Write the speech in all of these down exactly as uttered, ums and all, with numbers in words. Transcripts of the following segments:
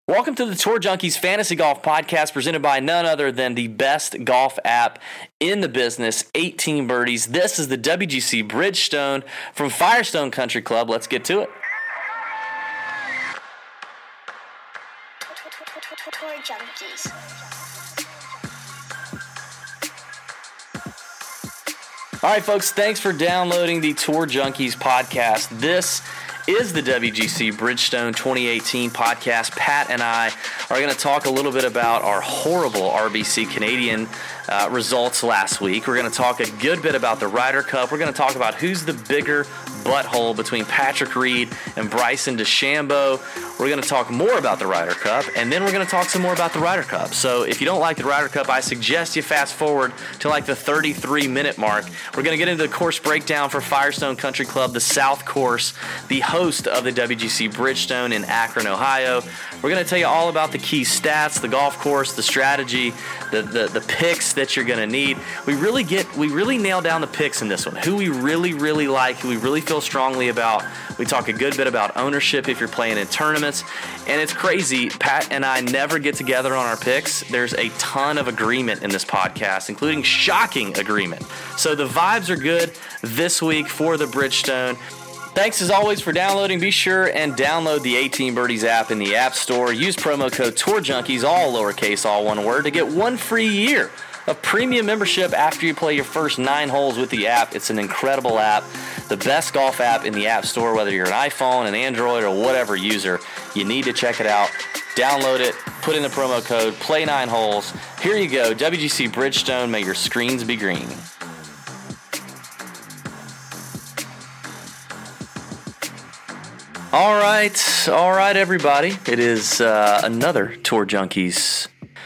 Welcome to the Tour Junkies Fantasy Golf Podcast, presented by none other than the best golf app in the business, eighteen Birdies. This is the W G C Bridgestone from Firestone Country Club. Let's get to it. Tour Junkies. All right, folks, thanks for downloading the Tour Junkies podcast. This is the W G C Bridgestone twenty eighteen podcast. Pat and I are going to talk a little bit about our horrible R B C Canadian uh, results last week. We're going to talk a good bit about the Ryder Cup. We're going to talk about who's the bigger butthole between Patrick Reed and Bryson DeChambeau. We're going to talk more about the Ryder Cup, and then we're going to talk some more about the Ryder Cup. So if you don't like the Ryder Cup, I suggest you fast forward to like the thirty-three minute mark. We're going to get into the course breakdown for Firestone Country Club, the South Course, the host of the W G C Bridgestone in Akron, Ohio. We're going to tell you all about the key stats, the golf course, the strategy, the the, the picks that you're going to need. We really get, we really nail down the picks in this one. Who we really, really like, who we really feel strongly about. We talk a good bit about ownership if you're playing in tournaments. And it's crazy. Pat and I never get together on our picks. There's a ton of agreement in this podcast, including shocking agreement. So the vibes are good this week for the Bridgestone. Thanks as always for downloading. Be sure and download the eighteen Birdies app in the App Store. Use promo code TOURJunkies, all lowercase, all one word, to get one free year of premium membership after you play your first nine holes with the app. It's an incredible app, the best golf app in the App Store, whether you're an iPhone, an Android, or whatever user. You need to check it out. Download it, put in the promo code, play nine holes. Here you go, W G C Bridgestone, may your screens be green. All right, all right, everybody. It is uh, another Tour Junkies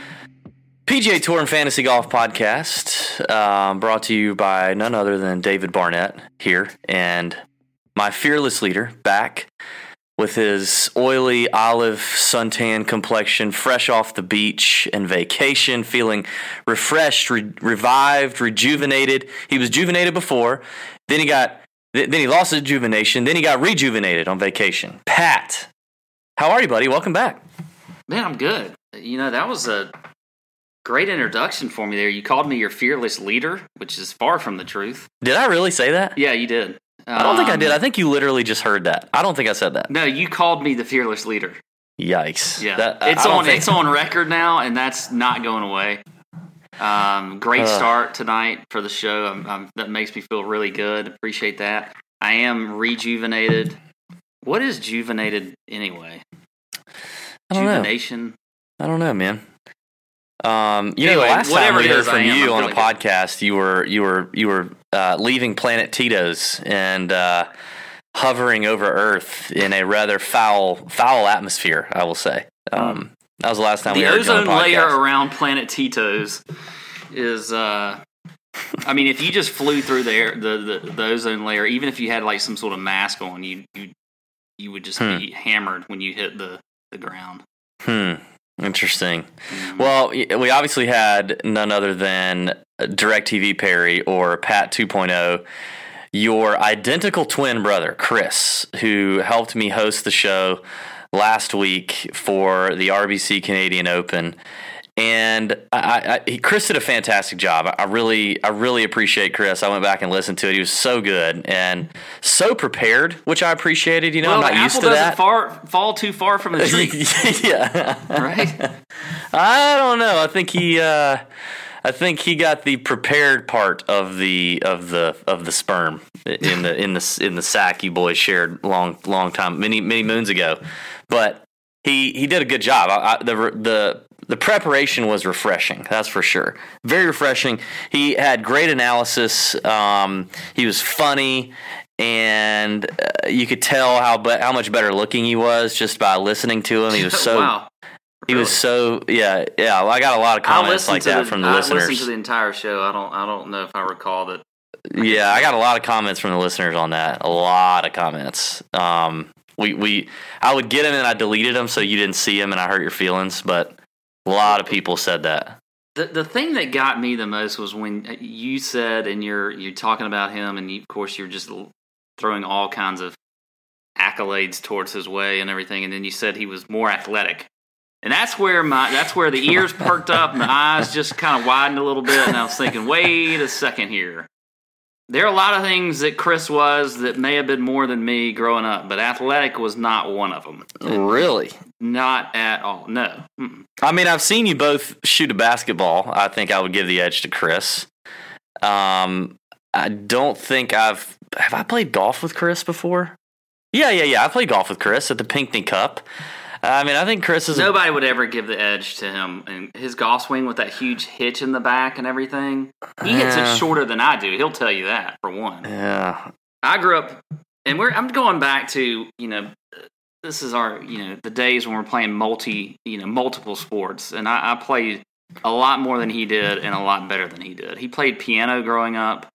P G A Tour and Fantasy Golf podcast, um, brought to you by none other than David Barnett here, and my fearless leader back with his oily olive suntan complexion, fresh off the beach and vacation, feeling refreshed, re- revived, rejuvenated. He was rejuvenated before, then he got, then he lost his rejuvenation, then he got rejuvenated on vacation. Pat, how are you, buddy? Welcome back. Man, I'm good. You know, that was a great introduction for me there. You called me your fearless leader, which is far from the truth. Did I really say that? Yeah, you did. I don't um, think I did. I Um, think you literally just heard that. I don't think I said that. No, you called me the fearless leader. Yikes. Yeah, That, it's I don't on. think- It's on record now, and that's not going away. Um, great Uh. start tonight for the show. I'm, I'm, that makes me feel really good. Appreciate that. I am rejuvenated. What is juvenated anyway? I don't know. Juvenation. I don't know, man. Um, you Anyway, know, last time whatever we it heard is, I from am. you I'm on a really good. podcast, you were you were you were uh, leaving Planet Tito's and uh, hovering over Earth in a rather foul foul atmosphere. I will say. Um, that was the last time we The heard you on ozone the podcast. layer around Planet Tito's is, uh, I mean, if you just flew through the, air, the, the the ozone layer, even if you had like some sort of mask on, you you you would just Hmm. be hammered when you hit the, the ground. Hmm. Interesting. Mhm. Well, y- we obviously had none other than DirecTV Perry or Pat two point oh, your identical twin brother, Chris, who helped me host the show last week for the R B C Canadian Open. And I, I, he, Chris did a fantastic job. I really, I really appreciate Chris. I went back and listened to it. He was so good and so prepared, which I appreciated. You know, well, I'm the not used apple to doesn't that. far, fall too far from the tree, yeah. right? I don't know. I think he uh, I think he got the prepared part of the of the of the sperm in the in the in the sack you boys shared long long time many many moons ago. But he he did a good job. I, I, the the the preparation was refreshing. That's for sure. Very refreshing. He had great analysis. Um, he was funny. And uh, you could tell how be- how much better looking he was just by listening to him. He was so wow. he was so yeah yeah. Well, I got a lot of I comments listened like to that the, from the I listeners. listened to the entire show. I don't. I don't know if I recall that. Yeah, I got a lot of comments from the listeners on that. A lot of comments. Um, we we I would get them and I deleted them so you didn't see them and I hurt your feelings. But a lot of people said that. The the thing that got me the most was when you said, and you're you're talking about him, and you, of course you're just throwing all kinds of accolades towards his way and everything, and then you said he was more athletic. And that's where my that's where the ears perked up and the eyes just kind of widened a little bit. And I was thinking, wait a second here. There are a lot of things that Chris was that may have been more than me growing up, but athletic was not one of them. Really? Not at all. No. Mm-mm. I mean, I've seen you both shoot a basketball. I think I would give the edge to Chris. Um, I don't think I've have I played golf with Chris before? Yeah, yeah, yeah. I played golf with Chris at the Pinckney Cup. I mean, I think Chris is nobody a, would ever give the edge to him. And his golf swing with that huge hitch in the back and everything, he hits Yeah. it shorter than I do. He'll tell you that for one. Yeah. I grew up, and we're I'm going back to you know, this is our you know the days when we're playing multi you know multiple sports, and I, I played a lot more than he did and a lot better than he did. He played piano growing up.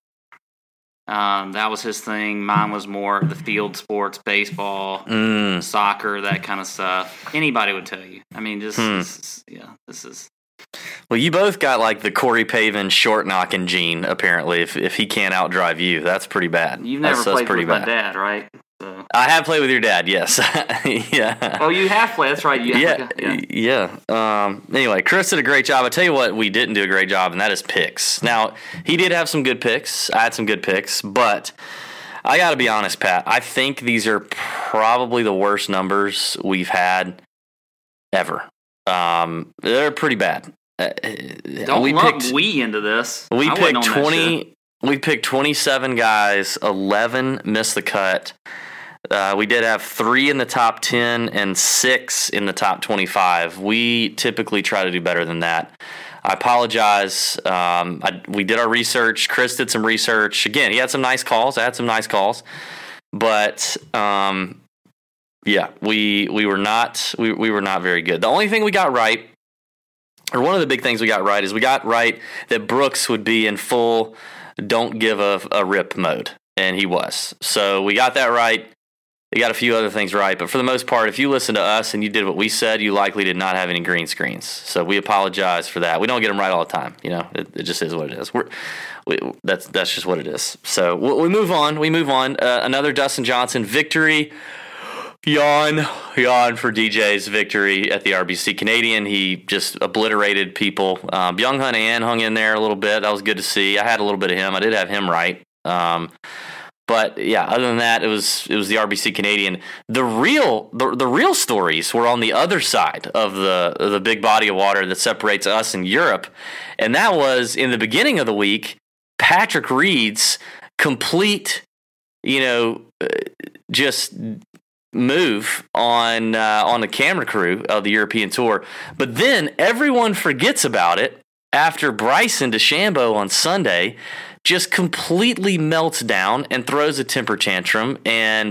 Um, that was his thing. Mine was more the field sports, baseball, Mm. soccer, that kind of stuff. Anybody would tell you. I mean, just Hmm. this is, yeah, this is. Well, you both got like the Corey Pavin short knocking gene. Apparently, if if he can't outdrive you, that's pretty bad. You've never that's, that's played pretty with bad. my dad, right? So. I have played with your dad. Yes. Yeah. Oh, you have played. That's right. You Yeah, have, yeah. yeah. Um, anyway, Chris did a great job. I tell you what, we didn't do a great job, and that is picks. Now, he did have some good picks. I had some good picks, but I got to be honest, Pat. I think these are probably the worst numbers we've had ever. Um, they're pretty bad. Uh, Don't we lump picked we into this. we I wasn't picked on that shit. twenty. We picked twenty-seven guys. eleven missed the cut. Uh, we did have three in the top ten and six in the top twenty-five. We typically try to do better than that. I apologize. Um, I, we did our research. Chris did some research. Again, he had some nice calls. I had some nice calls. But, um, yeah, we we were not we, we were not very good. The only thing we got right, or one of the big things we got right, is we got right that Brooks would be in full don't give a, a rip mode. And he was. So we got that right. They got a few other things right, but for the most part, if you listen to us and you did what we said, you likely did not have any green screens. So we apologize for that. We don't get them right all the time. You know, it, it just is what it is. We're, we, that's that's just what it is. So we, we move on. We move on. Uh, another Dustin Johnson victory. Yawn, yawn for D J's victory at the R B C Canadian. He just obliterated people. Um, Byung-Hun An hung in there a little bit. That was good to see. I had a little bit of him. I did have him right. Um, But yeah, other than that, it was it was the R B C Canadian. The real the, the real stories were on the other side of the of the big body of water that separates us and Europe, and that was in the beginning of the week. Patrick Reed's complete, you know, uh, just move on uh, on the camera crew of the European Tour, but then everyone forgets about it after Bryson DeChambeau on Sunday just completely melts down and throws a temper tantrum and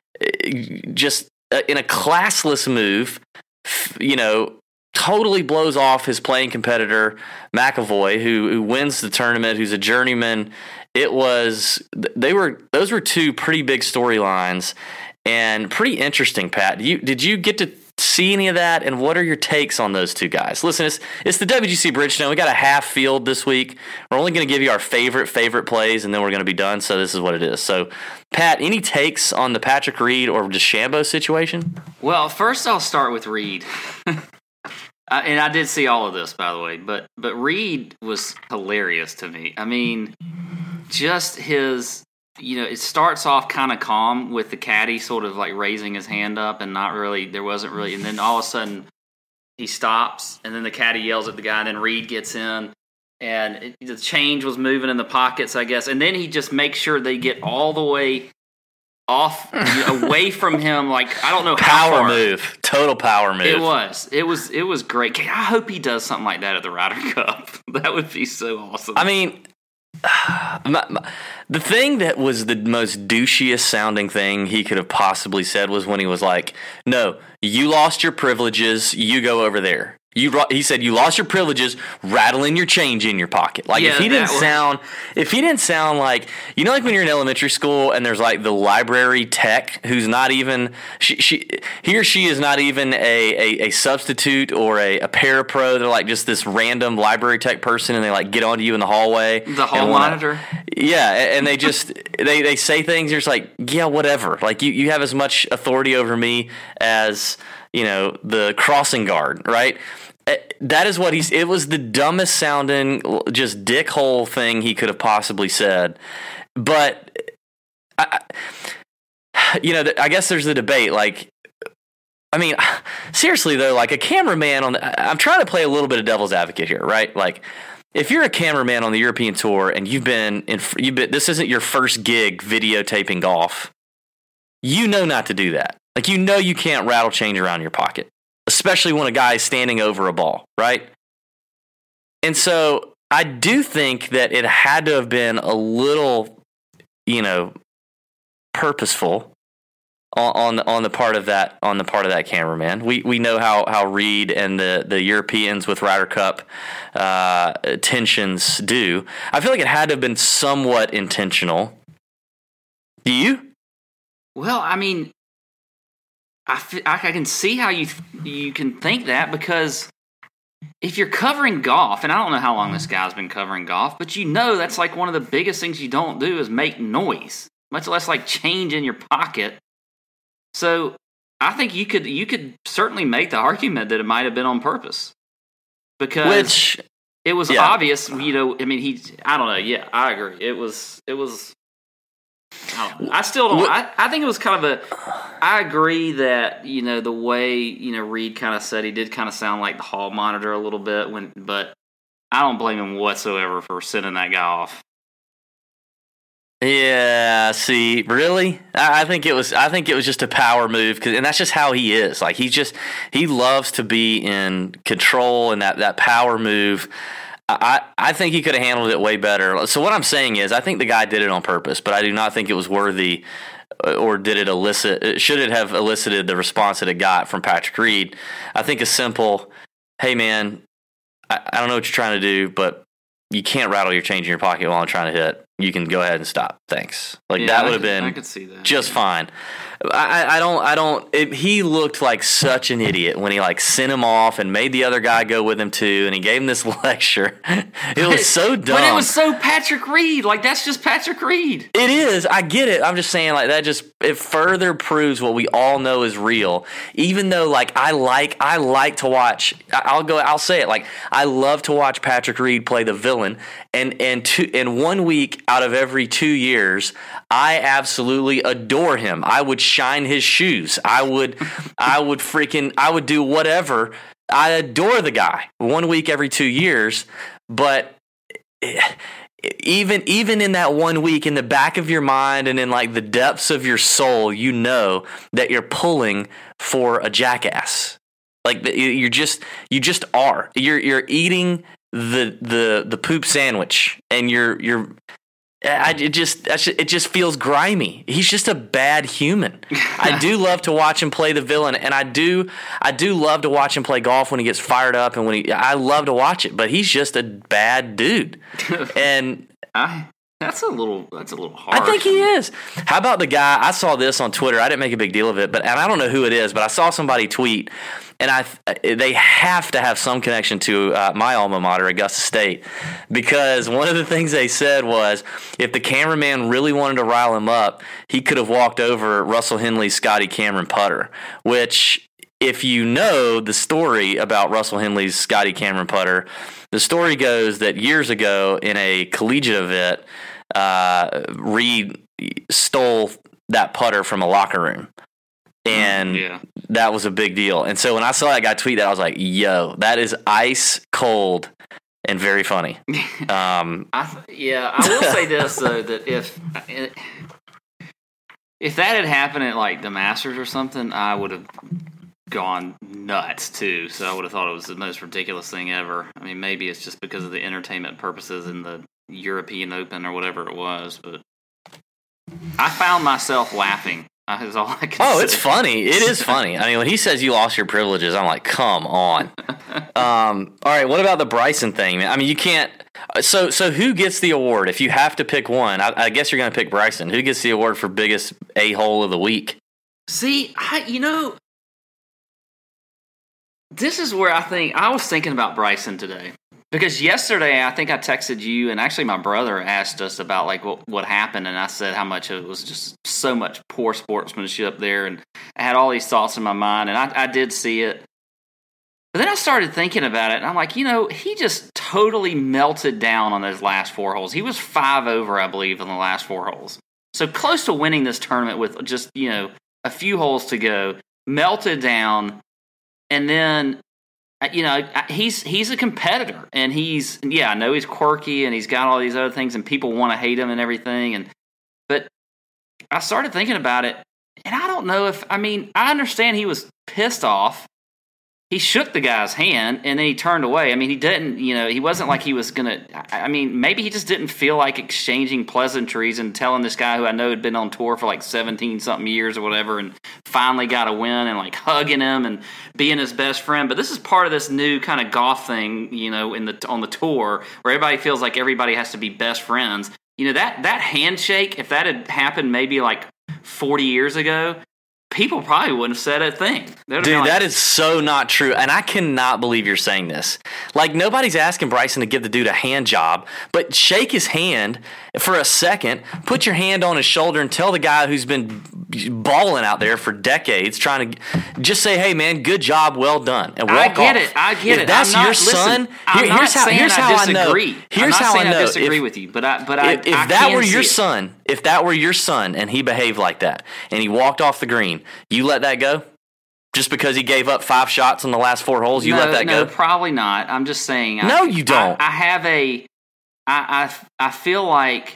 just uh, in a classless move, you know, totally blows off his playing competitor McAvoy, who who wins the tournament, who's a journeyman. It was they were those were two pretty big storylines and pretty interesting. Pat, did you did you get to see any of that, and what are your takes on those two guys? Listen, it's, it's the W G C Bridgestone. We got a half field this week. We're only going to give you our favorite, favorite plays, and then we're going to be done, so this is what it is. So, Pat, any takes on the Patrick Reed or DeChambeau situation? Well, first I'll start with Reed. uh, and I did see all of this, by the way, but but Reed was hilarious to me. I mean, just his... You know, it starts off kind of calm with the caddy sort of like raising his hand up and not really, there wasn't really, and then all of a sudden he stops and then the caddy yells at the guy and then Reed gets in and it, the change was moving in the pockets, I guess. And then he just makes sure they get all the way off, you know, away from him. Like, I don't know how Power far. move. Total power move. It was. It was, it was great. I hope he does something like that at the Ryder Cup. That would be so awesome. I mean... My, my, the thing that was the most douchiest sounding thing he could have possibly said was when he was like, no, you lost your privileges, you go over there. You, he said you lost your privileges, rattling your change in your pocket. Like, Yeah, if he didn't that was- sound, if he didn't sound like, you know, like when you're in elementary school and there's like the library tech who's not even, she, she he or she is not even a, a, a substitute or a, a parapro. They're like just this random library tech person, and they like get onto you in the hallway. The hall and wanna- monitor? Yeah, and they just they, they say things. You're just like, yeah, whatever. Like you, you have as much authority over me as, you know, the crossing guard, right? That is what he's. It was the dumbest sounding, just dickhole thing he could have possibly said. But I, you know, I guess there's the debate. Like, I mean, seriously though, like a cameraman on. The, I'm trying to play a little bit of devil's advocate here, right? Like, if you're a cameraman on the European tour and you've been in, you've been, this isn't your first gig videotaping golf, you know not to do that. Like, you know you can't rattle change around your pocket, especially when a guy is standing over a ball, right? And so I do think that it had to have been a little, you know, purposeful on, on on the part of that on the part of that cameraman. We we know how, how Reed and the, the Europeans with Ryder Cup uh, tensions do. I feel like it had to have been somewhat intentional. Do you? Well, I mean, I, f- I can see how you th- you can think that, because if you're covering golf, and I don't know how long this guy's been covering golf, but you know that's like one of the biggest things you don't do is make noise, much less like change in your pocket. So I think you could you could certainly make the argument that it might have been on purpose, because Which, it was yeah. obvious. You know, I mean, he. I don't know. Yeah, I agree. It was. It was. I, don't know. I still don't. I, I think it was kind of a. I agree that, you know, the way, you know, Reed kind of said, he did kind of sound like the hall monitor a little bit, when, but I don't blame him whatsoever for sending that guy off. Yeah, see, really? I, I think it was. I think it was just a power move, 'cause, and that's just how he is. Like, he just he loves to be in control, and that, that power move. I, I think he could have handled it way better. So what I'm saying is, I think the guy did it on purpose, but I do not think it was worthy, or did it elicit, should it have elicited the response that it got from Patrick Reed. I think a simple, hey man, I, I don't know what you're trying to do, but you can't rattle your change in your pocket while I'm trying to hit. You can go ahead and stop. Thanks. Like, Yeah, that would I have could- been I could see that. just fine. I, I don't, I don't, it, he looked like such an idiot when he like sent him off and made the other guy go with him too. And he gave him this lecture. It was so dumb. But it was so Patrick Reed. Like, that's just Patrick Reed. It is. I get it. I'm just saying, like, that just, it further proves what we all know is real. Even though, like, I like, I like to watch, I'll go, I'll say it, like, I love to watch Patrick Reed play the villain. And, and two, in one week out of every two years, I absolutely adore him. I would shine his shoes. I would, I would freaking, I would do whatever. I adore the guy one week every two years, but even even in that one week, in the back of your mind and in like the depths of your soul, you know that you're pulling for a jackass. Like, you're just you just are. You're you're eating the the the poop sandwich, and you're you're. I it just it just feels grimy. He's just a bad human. I do love to watch him play the villain, and I do I do love to watch him play golf when he gets fired up, and when he I love to watch it. But he's just a bad dude, and I, that's a little that's a little harsh. I think he is. How about the guy? I saw this on Twitter. I didn't make a big deal of it, but and I don't know who it is, but I saw somebody tweet, and I they have to have some connection to uh, my alma mater, Augusta State, because one of the things they said was, if the cameraman really wanted to rile him up, he could have walked over Russell Henley's Scotty Cameron putter, which, if you know the story about Russell Henley's Scotty Cameron putter, the story goes that years ago in a collegiate event, uh, Reed stole that putter from a locker room. And yeah. that was a big deal. And so when I saw that guy tweet that, I was like, yo, that is ice cold and very funny. Um, I th- yeah, I will say this, though, that if if that had happened at, like, the Masters or something, I would have gone nuts, too. So I would have thought it was the most ridiculous thing ever. I mean, maybe it's just because of the entertainment purposes in the European Open or whatever it was, but I found myself laughing. That is all I can oh, say. it's funny. It is funny. I mean, when he says you lost your privileges, I'm like, come on. um, all right, what about the Bryson thing, man? I mean, you can't. So, so who gets the award if you have to pick one? I, I guess you're going to pick Bryson. Who gets the award for biggest a-hole of the week? See, I, you know, this is where I think I was thinking about Bryson today, Because yesterday, I think I texted you, and actually my brother asked us about like what, what happened, and I said how much it was just so much poor sportsmanship there, and I had all these thoughts in my mind, and I, I did see it. But then I started thinking about it, and I'm like, you know, he just totally melted down on those last four holes. He was five over, I believe, in the last four holes. So close to winning this tournament with just, you know, a few holes to go, melted down, and then... You know, he's he's a competitor, and he's yeah, I know he's quirky, and he's got all these other things, and people want to hate him and everything. And but I started thinking about it, and I don't know if I mean I understand he was pissed off. He shook the guy's hand, and then he turned away. I mean, he didn't, you know, he wasn't like he was gonna. I mean, maybe he just didn't feel like exchanging pleasantries and telling this guy who I know had been on tour for like seventeen something years or whatever, and finally got a win, and like hugging him and being his best friend. But this is part of this new kind of golf thing, you know, in the on the tour where everybody feels like everybody has to be best friends. You know, that that handshake, if that had happened maybe like forty years ago, people probably wouldn't have said a thing. Dude, like, that is so not true. And I cannot believe you're saying this. Like, nobody's asking Bryson to give the dude a hand job, but shake his hand for a second, put your hand on his shoulder, and tell the guy who's been balling out there for decades, trying to just say, hey, man, good job, well done, and walk I get off. it. I get if it. that's I'm not, your son, listen, I'm here, not here's how, saying here's I how disagree. I know. Here's I'm not how saying I know. I disagree if, with you, but I, but if, I, if I that can were your see son, if that were your son, and he behaved like that, and he walked off the green, you let that go? Just because he gave up five shots on the last four holes, you no, let that no, go? Probably not. I'm just saying. No, I, you don't. I, I have a. I, I I feel like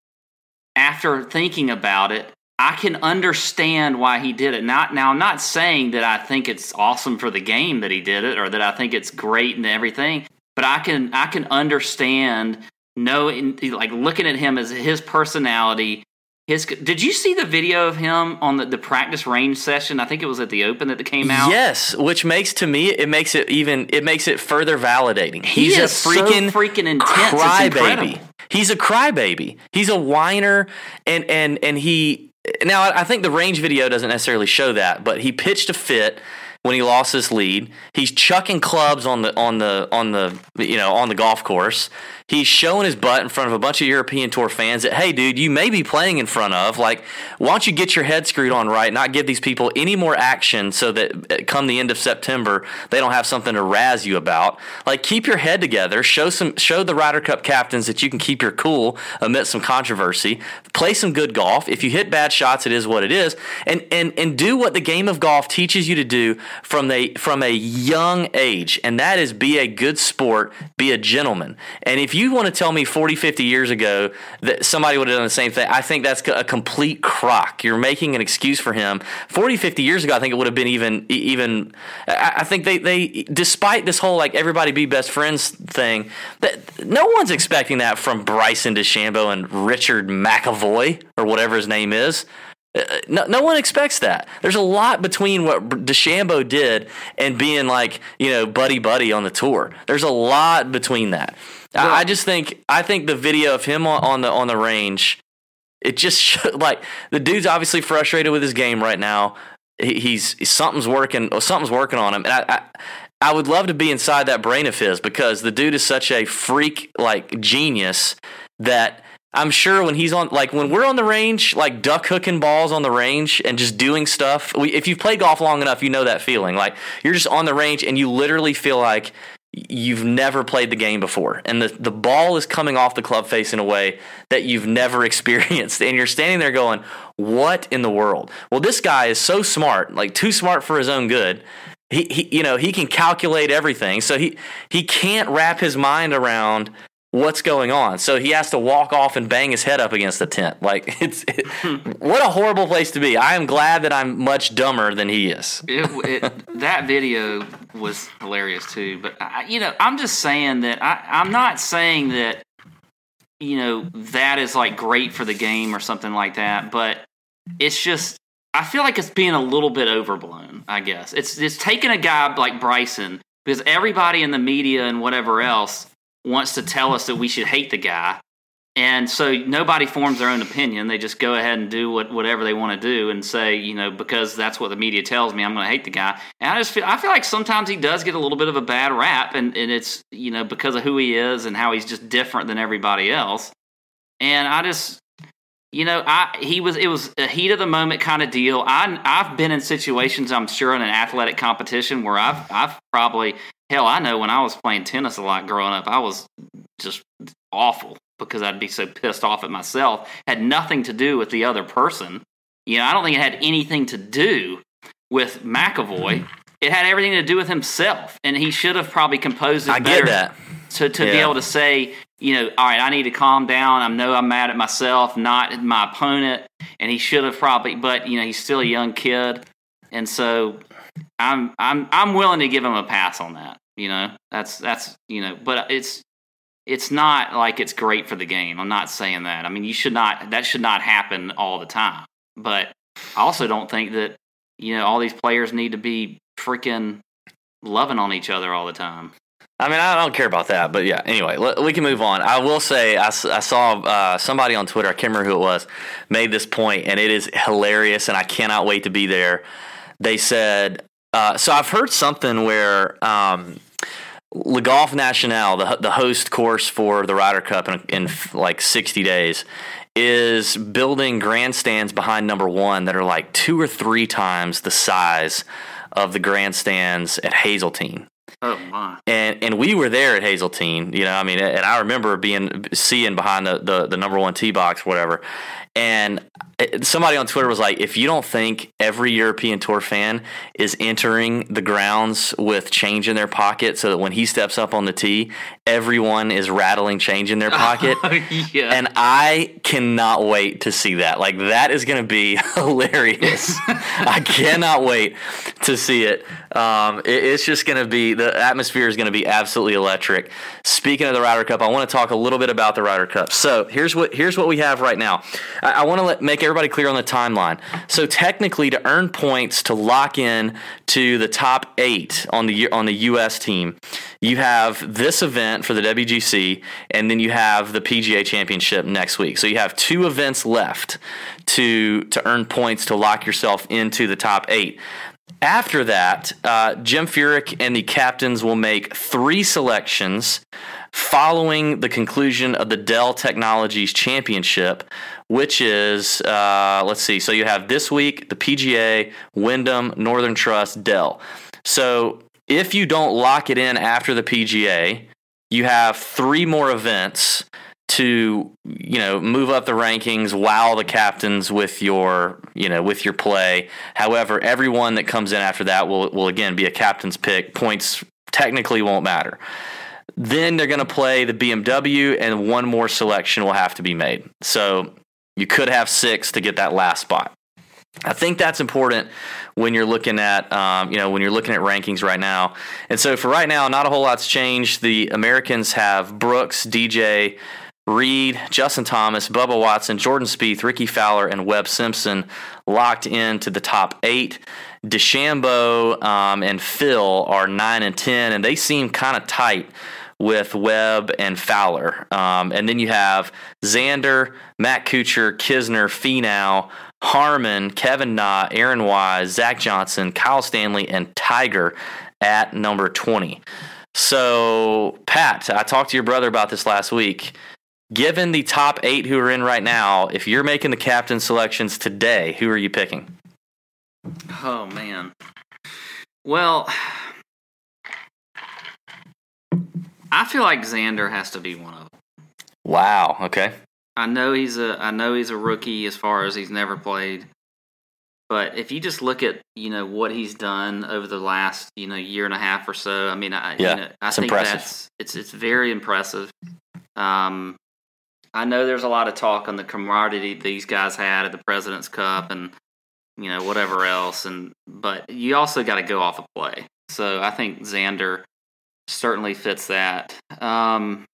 after thinking about it, I can understand why he did it. Not now. I'm not saying that I think it's awesome for the game that he did it, or that I think it's great and everything. But I can I can understand. No, like looking at him as his personality. His, did you see the video of him on the, the practice range session? I think it was at the Open that came out. Yes, which makes to me it makes it even it makes it further validating. He He's is a freaking so freaking intense. crybaby. He's a crybaby. He's a whiner, and and and he now I think the range video doesn't necessarily show that, but he pitched a fit when he lost his lead. He's chucking clubs on the on the on the you know on the golf course. He's showing his butt in front of a bunch of European Tour fans that, hey, dude, you may be playing in front of. Like, why don't you get your head screwed on right, not give these people any more action so that come the end of September, they don't have something to razz you about. Like, keep your head together. Show some, show the Ryder Cup captains that you can keep your cool amidst some controversy. Play some good golf. If you hit bad shots, it is what it is. And and and do what the game of golf teaches you to do from a, from a young age, and that is be a good sport, be a gentleman. And if you want to tell me forty, fifty years ago that somebody would have done the same thing, I think that's a complete crock. You're making an excuse for him. forty, fifty years ago, I think it would have been even, even, I think they, they despite this whole like everybody be best friends thing, that no one's expecting that from Bryson DeChambeau and Richard McAvoy or whatever his name is. No, no one expects that. There's a lot between what DeChambeau did and being like, you know, buddy buddy on the tour. There's a lot between that. Well, I just think I think the video of him on, on the on the range, it just showed, like the dude's obviously frustrated with his game right now. He, he's something's working something's working on him, and I, I I would love to be inside that brain of his because the dude is such a freak like genius that. I'm sure when he's on, like when we're on the range, like duck hooking balls on the range and just doing stuff. We, if you've played golf long enough, you know that feeling. Like you're just on the range and you literally feel like you've never played the game before. And the, the ball is coming off the club face in a way that you've never experienced. And you're standing there going, what in the world? Well, this guy is so smart, like too smart for his own good. He, he you know, he can calculate everything. So he, he can't wrap his mind around what's going on. So he has to walk off and bang his head up against the tent. Like it's it, what a horrible place to be. I am glad that I'm much dumber than he is. It, it, that video was hilarious too. But I, you know, I'm just saying that I, I'm not saying that you know that is like great for the game or something like that. But it's just I feel like it's being a little bit overblown. I guess it's it's taking a guy like Bryson because everybody in the media and whatever else wants to tell us that we should hate the guy. And so nobody forms their own opinion. They just go ahead and do what, whatever they want to do and say, you know, because that's what the media tells me, I'm going to hate the guy. And I just feel, I feel like sometimes he does get a little bit of a bad rap, and, and it's, you know, because of who he is and how he's just different than everybody else. And I just, you know, I he was it was a heat of the moment kind of deal. I I've been in situations, I'm sure, in an athletic competition where I've I've probably hell, I know when I was playing tennis a lot growing up, I was just awful because I'd be so pissed off at myself. Had nothing to do with the other person. You know, I don't think it had anything to do with McAvoy. It had everything to do with himself, and he should have probably composed it I better get that. to, to Yeah. be able to say, you know, all right, I need to calm down. I know I'm mad at myself, not my opponent, and he should have probably, but, you know, he's still a young kid, and so I'm I'm I'm willing to give him a pass on that. You know, that's that's you know, but it's it's not like it's great for the game. I'm not saying that. I mean, you should not that should not happen all the time. But I also don't think that, you know, all these players need to be freaking loving on each other all the time. I mean, I don't care about that, but yeah. Anyway, l- we can move on. I will say, I, s- I saw uh, somebody on Twitter, I can't remember who it was, made this point, and it is hilarious, and I cannot wait to be there. They said, uh, so I've heard something where um, Le Golf National, the the host course for the Ryder Cup in, in like sixty days, is building grandstands behind number one that are like two or three times the size of the grandstands at Hazeltine. Oh my! And and we were there at Hazeltine, you know. I mean, and I remember being seeing behind the, the, the number one tee box, whatever. And it, somebody on Twitter was like, "If you don't think every European Tour fan is entering the grounds with change in their pocket, so that when he steps up on the tee, everyone is rattling change in their pocket," Yeah. and I cannot wait to see that. Like, that is going to be hilarious. I cannot wait to see it. Um, it it's just going to be, the atmosphere is going to be absolutely electric. Speaking of the Ryder Cup, I want to talk a little bit about the Ryder Cup. So here's what here's what we have right now. I, I want to let, make everybody clear on the timeline. So technically, to earn points to lock in to the top eight on the on the U S team, you have this event for the W G C, and then you have the P G A Championship next week. So you have two events left to to earn points to lock yourself into the top eight. After that, uh, Jim Furyk and the captains will make three selections following the conclusion of the Dell Technologies Championship, which is, uh, let's see, so you have this week, the P G A, Wyndham, Northern Trust, Dell. So if you don't lock it in after the P G A, you have three more events to, you know, move up the rankings, wow the captains with your, you know, with your play. However, everyone that comes in after that will, will again be a captain's pick. Points technically won't matter. Then they're going to play the B M W, and one more selection will have to be made. So you could have six to get that last spot. I think that's important when you're looking at, um, you know, when you're looking at rankings right now. And so for right now, not a whole lot's changed. The Americans have Brooks, D J, Reed, Justin Thomas, Bubba Watson, Jordan Spieth, Ricky Fowler, and Webb Simpson locked into the top eight. DeChambeau um, and Phil are nine and ten, and they seem kind of tight with Webb and Fowler. Um, and then you have Xander, Matt Kuchar, Kisner, Finau, Harmon, Kevin Na, Aaron Wise, Zach Johnson, Kyle Stanley, and Tiger at number twenty. So, Pat, I talked to your brother about this last week. Given the top eight who are in right now, if you're making the captain selections today, who are you picking? Oh, man. Well, I feel like Xander has to be one of them. Wow. Okay. I know he's a I know he's a rookie as far as he's never played. But if you just look at, you know, what he's done over the last, you know, year and a half or so, I mean, I, yeah, you know, I it's think impressive. that's it's it's very impressive. Um, I know there's a lot of talk on the camaraderie these guys had at the President's Cup and, you know, whatever else, and but you also got to go off of play. So I think Xander certainly fits that. Um,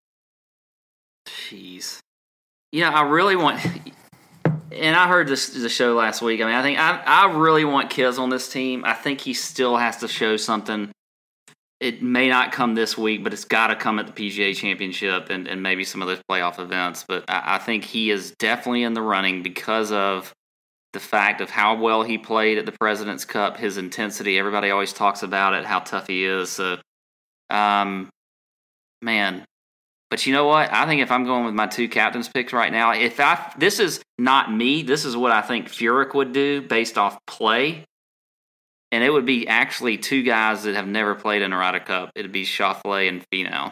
jeez, yeah, I really want. And I heard this the show last week. I mean, I think I I really want Kiz on this team. I think he still has to show something it may not come this week, but it's got to come at the P G A Championship and, and maybe some of those playoff events. But I, I think he is definitely in the running because of the fact of how well he played at the President's Cup, his intensity. Everybody always talks about it, how tough he is. So, um, man. But you know what? I think if I'm going with my two captains picks right now, if I this is not me, this is what I think Furyk would do based off play. And it would be actually two guys that have never played in a Ryder Cup. It would be Schauffele and Finau.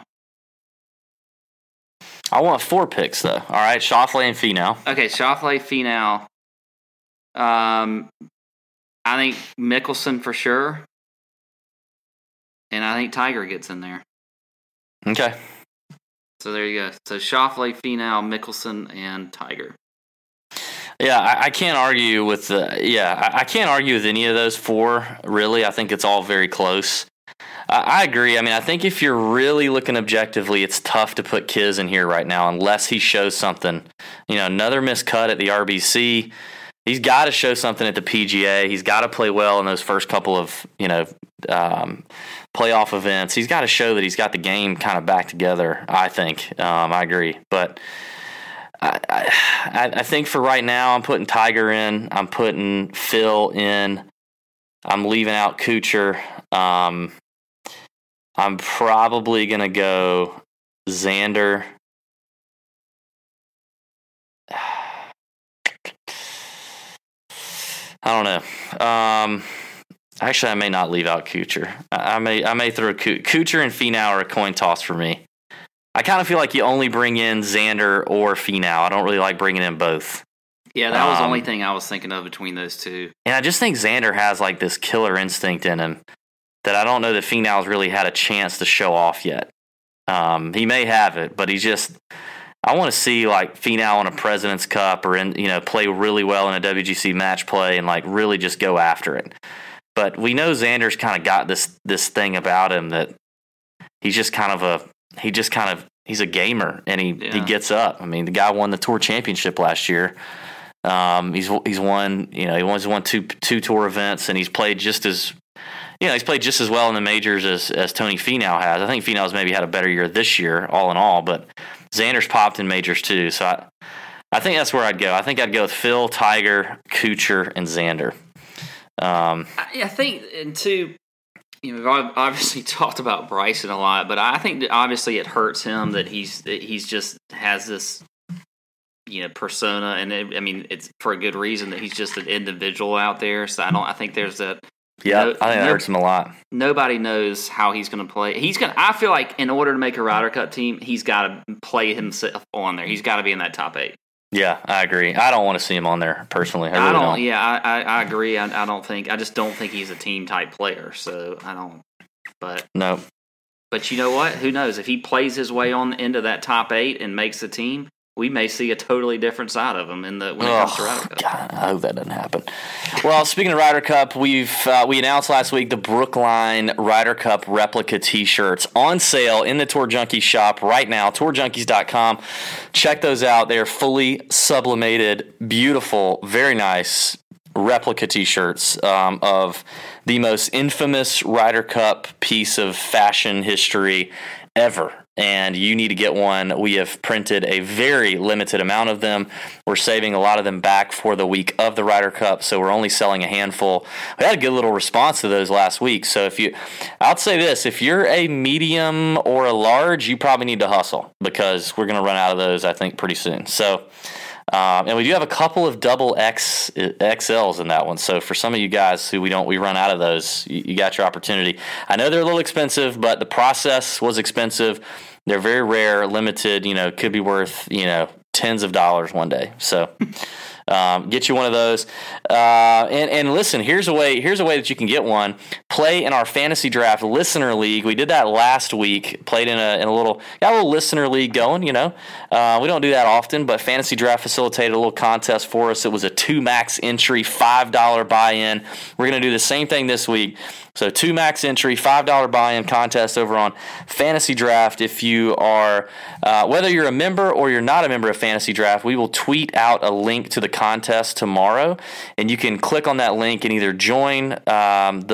I want four picks, though. All right, Schauffele and Finau. Okay, Schauffele, Finau. Um, I think Mickelson for sure. And I think Tiger gets in there. Okay. So there you go. So Schauffele, Finau, Mickelson, and Tiger. Yeah, I, I can't argue with the. Yeah, I, I can't argue with any of those four. Really, I think it's all very close. I, I agree. I mean, I think if you're really looking objectively, it's tough to put Kiz in here right now unless he shows something. You know, another missed cut at the R B C. He's got to show something at the P G A. He's got to play well in those first couple of you know um, playoff events. He's got to show that he's got the game kind of back together. I think. Um, I agree, but. I, I, I think for right now, I'm putting Tiger in. I'm putting Phil in. I'm leaving out Kuchar. Um, I'm probably going to go Xander. I don't know. Um, actually, I may not leave out Kuchar. I, I may I may throw Kuchar and Finau are a coin toss for me. I kind of feel like you only bring in Xander or Finau. I don't really like bringing in both. Yeah, that was um, the only thing I was thinking of between those two. And I just think Xander has like this killer instinct in him that I don't know that Finau's really had a chance to show off yet. Um, he may have it, but he's just. I want to see like Finau in a President's Cup or in you know play really well in a W G C match play and like really just go after it. But we know Xander's kind of got this this thing about him that he's just kind of a. He just kind of he's a gamer and he, yeah. he gets up. I mean, the guy won the Tour Championship last year. Um, he's he's won you know he won, he's won two two Tour events and he's played just as you know he's played just as well in the majors as as Tony Finau has. I think Finau's maybe had a better year this year, all in all, but Xander's popped in majors too. So I I think that's where I'd go. I think I'd go with Phil, Tiger, Kuchar, and Xander. Um, I, I think and two. You know, we've obviously talked about Bryson a lot, but I think that obviously it hurts him that he's that he's just has this, you know, persona, and it, I mean it's for a good reason that he's just an individual out there. So I don't. I think there's that. Yeah, no, I think that no, hurts him a lot. Nobody knows how he's going to play. He's going. I feel like in order to make a Ryder Cup team, he's got to play himself on there. He's got to be in that top eight. Yeah, I agree. I don't want to see him on there personally. I, really I don't, don't. Yeah, I, I, I agree. I, I don't think. I just don't think he's a team type player. So I don't. But no. But you know what? Who knows? If he plays his way on into that top eight and makes the team, we may see a totally different side of him in the when it oh, comes to Ryder Cup. God, I hope that doesn't happen. Well, speaking of Ryder Cup, we've uh, we announced last week the Brookline Ryder Cup replica T-shirts on sale in the Tour Junkies shop right now. tour junkies dot com. Check those out. They are fully sublimated, beautiful, very nice replica T-shirts um, of the most infamous Ryder Cup piece of fashion history ever. And you need to get one. We have printed a very limited amount of them. We're saving a lot of them back for the week of the Ryder Cup, so we're only selling a handful. We had a good little response to those last week. So if you, I'll say this: if you're a medium or a large, you probably need to hustle because we're going to run out of those, I think, pretty soon. So. Um, and we do have a couple of double X X Ls in that one. So for some of you guys who we don't, we run out of those, you, you got your opportunity. I know they're a little expensive, but the process was expensive. They're very rare, limited, you know, could be worth, you know, tens of dollars one day. So um, get you one of those. Uh, and, and listen, here's a way, here's a way that you can get one. Play in our fantasy draft listener league. We did that last week, played in a, in a little, got a little listener league going, you know. Uh, we don't do that often, but Fantasy Draft facilitated a little contest for us. It was a two max entry, five dollars buy-in. We're going to do the same thing this week. So two max entry, five dollars buy-in contest over on Fantasy Draft. If you are, uh, whether you're a member or you're not a member of Fantasy Draft, we will tweet out a link to the contest tomorrow, and you can click on that link and either join um, the, the league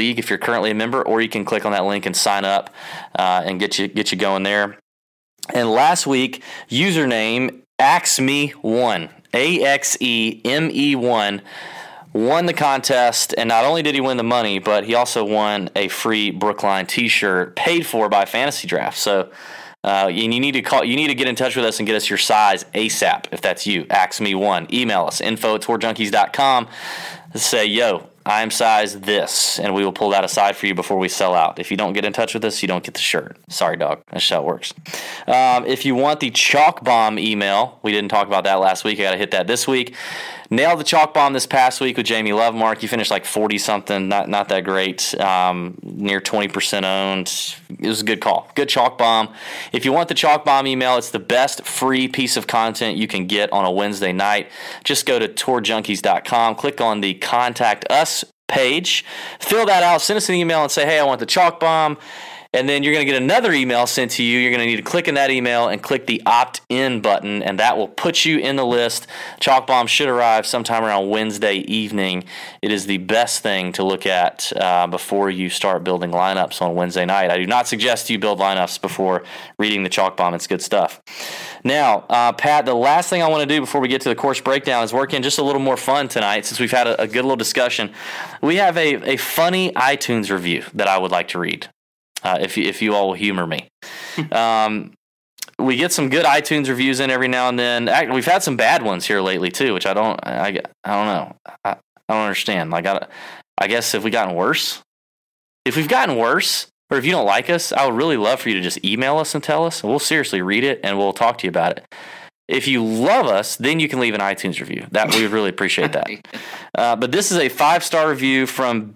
league if you're currently a member, or you can click on that link and sign up uh, and get you get you going there. And last week, username Axme one, A X E M E one, won the contest, and not only did he win the money, but he also won a free Brookline t-shirt paid for by Fantasy Draft. So uh, and you need to call, you need to get in touch with us and get us your size ASAP if that's you. Axme one. Email us, info at tour junkies dot com. Say, yo, I'm size this, and we will pull that aside for you before we sell out. If you don't get in touch with us, you don't get the shirt. Sorry, dog. That's how it works. Um, if you want the Chalk Bomb email, we didn't talk about that last week. I got to hit that this week. Nailed the Chalk Bomb this past week with Jamie Lovemark. You finished like forty-something, not not that great, um, near twenty percent owned. It was a good call. Good Chalk Bomb. If you want the Chalk Bomb email, it's the best free piece of content you can get on a Wednesday night. Just go to tour junkies dot com, click on the Contact Us page, fill that out, send us an email and say, hey, I want the Chalk Bomb. And then you're going to get another email sent to you. You're going to need to click in that email and click the opt-in button, and that will put you in the list. Chalk Bomb should arrive sometime around Wednesday evening. It is the best thing to look at uh, before you start building lineups on Wednesday night. I do not suggest you build lineups before reading the Chalk Bomb. It's good stuff. Now, uh, Pat, the last thing I want to do before we get to the course breakdown is work in just a little more fun tonight, since we've had a, a good little discussion. We have a, a funny iTunes review that I would like to read. Uh, if you, if you all will humor me. Um, we get some good iTunes reviews in every now and then. Actually, we've had some bad ones here lately too, which I don't I, I don't know. I, I don't understand. Like I, I guess if we gotten worse, if we've gotten worse, or if you don't like us, I would really love for you to just email us and tell us. And we'll seriously read it and we'll talk to you about it. If you love us, then you can leave an iTunes review. That we would really appreciate that. Uh, but this is a five star review from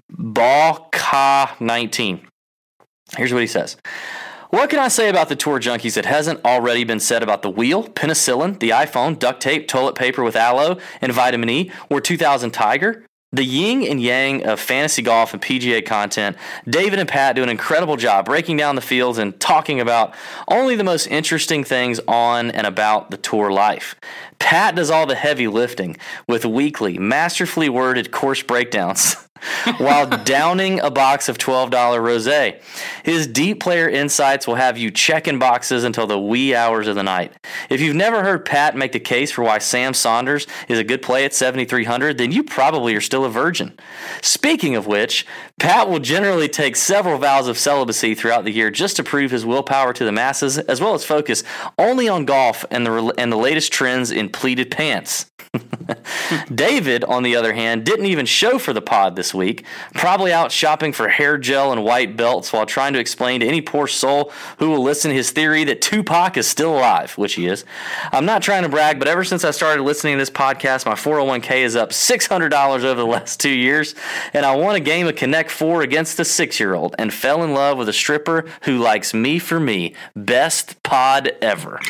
Baka nineteen. Here's what he says. What can I say about the Tour Junkies that hasn't already been said about the wheel, penicillin, the iPhone, duct tape, toilet paper with aloe, and vitamin E, or two thousand Tiger? The yin and yang of fantasy golf and P G A content, David and Pat do an incredible job breaking down the fields and talking about only the most interesting things on and about the tour life. Pat does all the heavy lifting with weekly, masterfully worded course breakdowns while downing a box of twelve dollar rosé. His deep player insights will have you checking boxes until the wee hours of the night. If you've never heard Pat make the case for why Sam Saunders is a good play at seventy-three hundred, then you probably are still a virgin. Speaking of which, Pat will generally take several vows of celibacy throughout the year just to prove his willpower to the masses, as well as focus only on golf and the and the latest trends in pleated pants. David, on the other hand, didn't even show for the pod this week, probably out shopping for hair gel and white belts while trying to explain to any poor soul who will listen to his theory that Tupac is still alive, which he is. I'm not trying to brag, but ever since I started listening to this podcast, my four oh one k is up six hundred dollars over the last two years, and I won a game of Connect Four against a six-year-old and fell in love with a stripper who likes me for me. Best pod ever.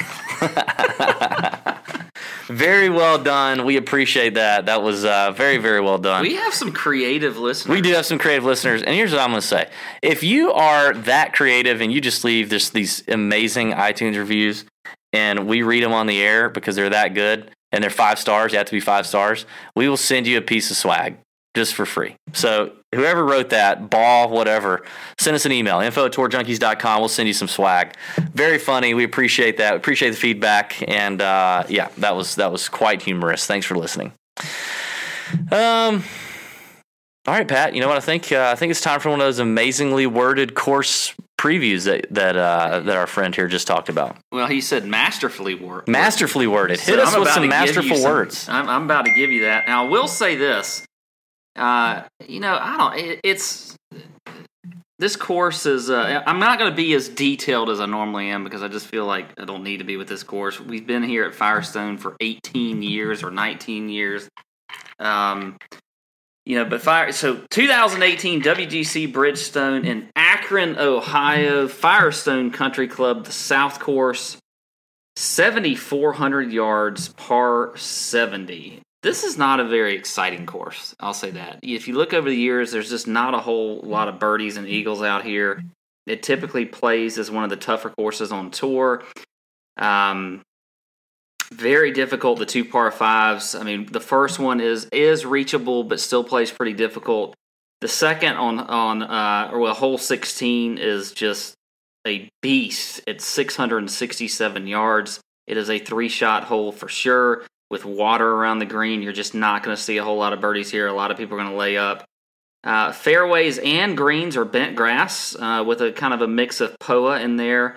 Very well done. We appreciate that. That was uh, very, very well done. We have some creative listeners. We do have some creative listeners. And here's what I'm going to say. If you are that creative and you just leave this, these amazing iTunes reviews and we read them on the air because they're that good and they're five stars, you have to be five stars, we will send you a piece of swag just for free. So whoever wrote that, ball, whatever, send us an email, info at tour junkies dot com. We'll send you some swag. Very funny. We appreciate that. We appreciate the feedback. And uh, yeah, that was that was quite humorous. Thanks for listening. Um, all right, Pat, you know what I think? Uh, I think it's time for one of those amazingly worded course previews that that uh, that our friend here just talked about. Well, he said masterfully worded. Masterfully worded. Hit so us I'm with about some to give masterful you some- words. I'm, I'm about to give you that. Now, I will say this. Uh, you know, I don't. It, it's this course is. Uh, I'm not going to be as detailed as I normally am because I just feel like I don't need to be with this course. We've been here at Firestone for eighteen years or nineteen years. Um, you know, but fire. So, twenty eighteen W G C Bridgestone in Akron, Ohio, Firestone Country Club, the South Course, seventy-four hundred yards, par seventy. This is not a very exciting course, I'll say that. If you look over the years, there's just not a whole lot of birdies and eagles out here. It typically plays as one of the tougher courses on tour. Um, very difficult, the two par fives. I mean, the first one is is reachable, but still plays pretty difficult. The second on on uh, or well, hole sixteen is just a beast. It's six hundred sixty-seven yards. It is a three-shot hole for sure. With water around the green, you're just not going to see a whole lot of birdies here. A lot of people are going to lay up. Uh, fairways and greens are bent grass uh, with a kind of a mix of P O A in there.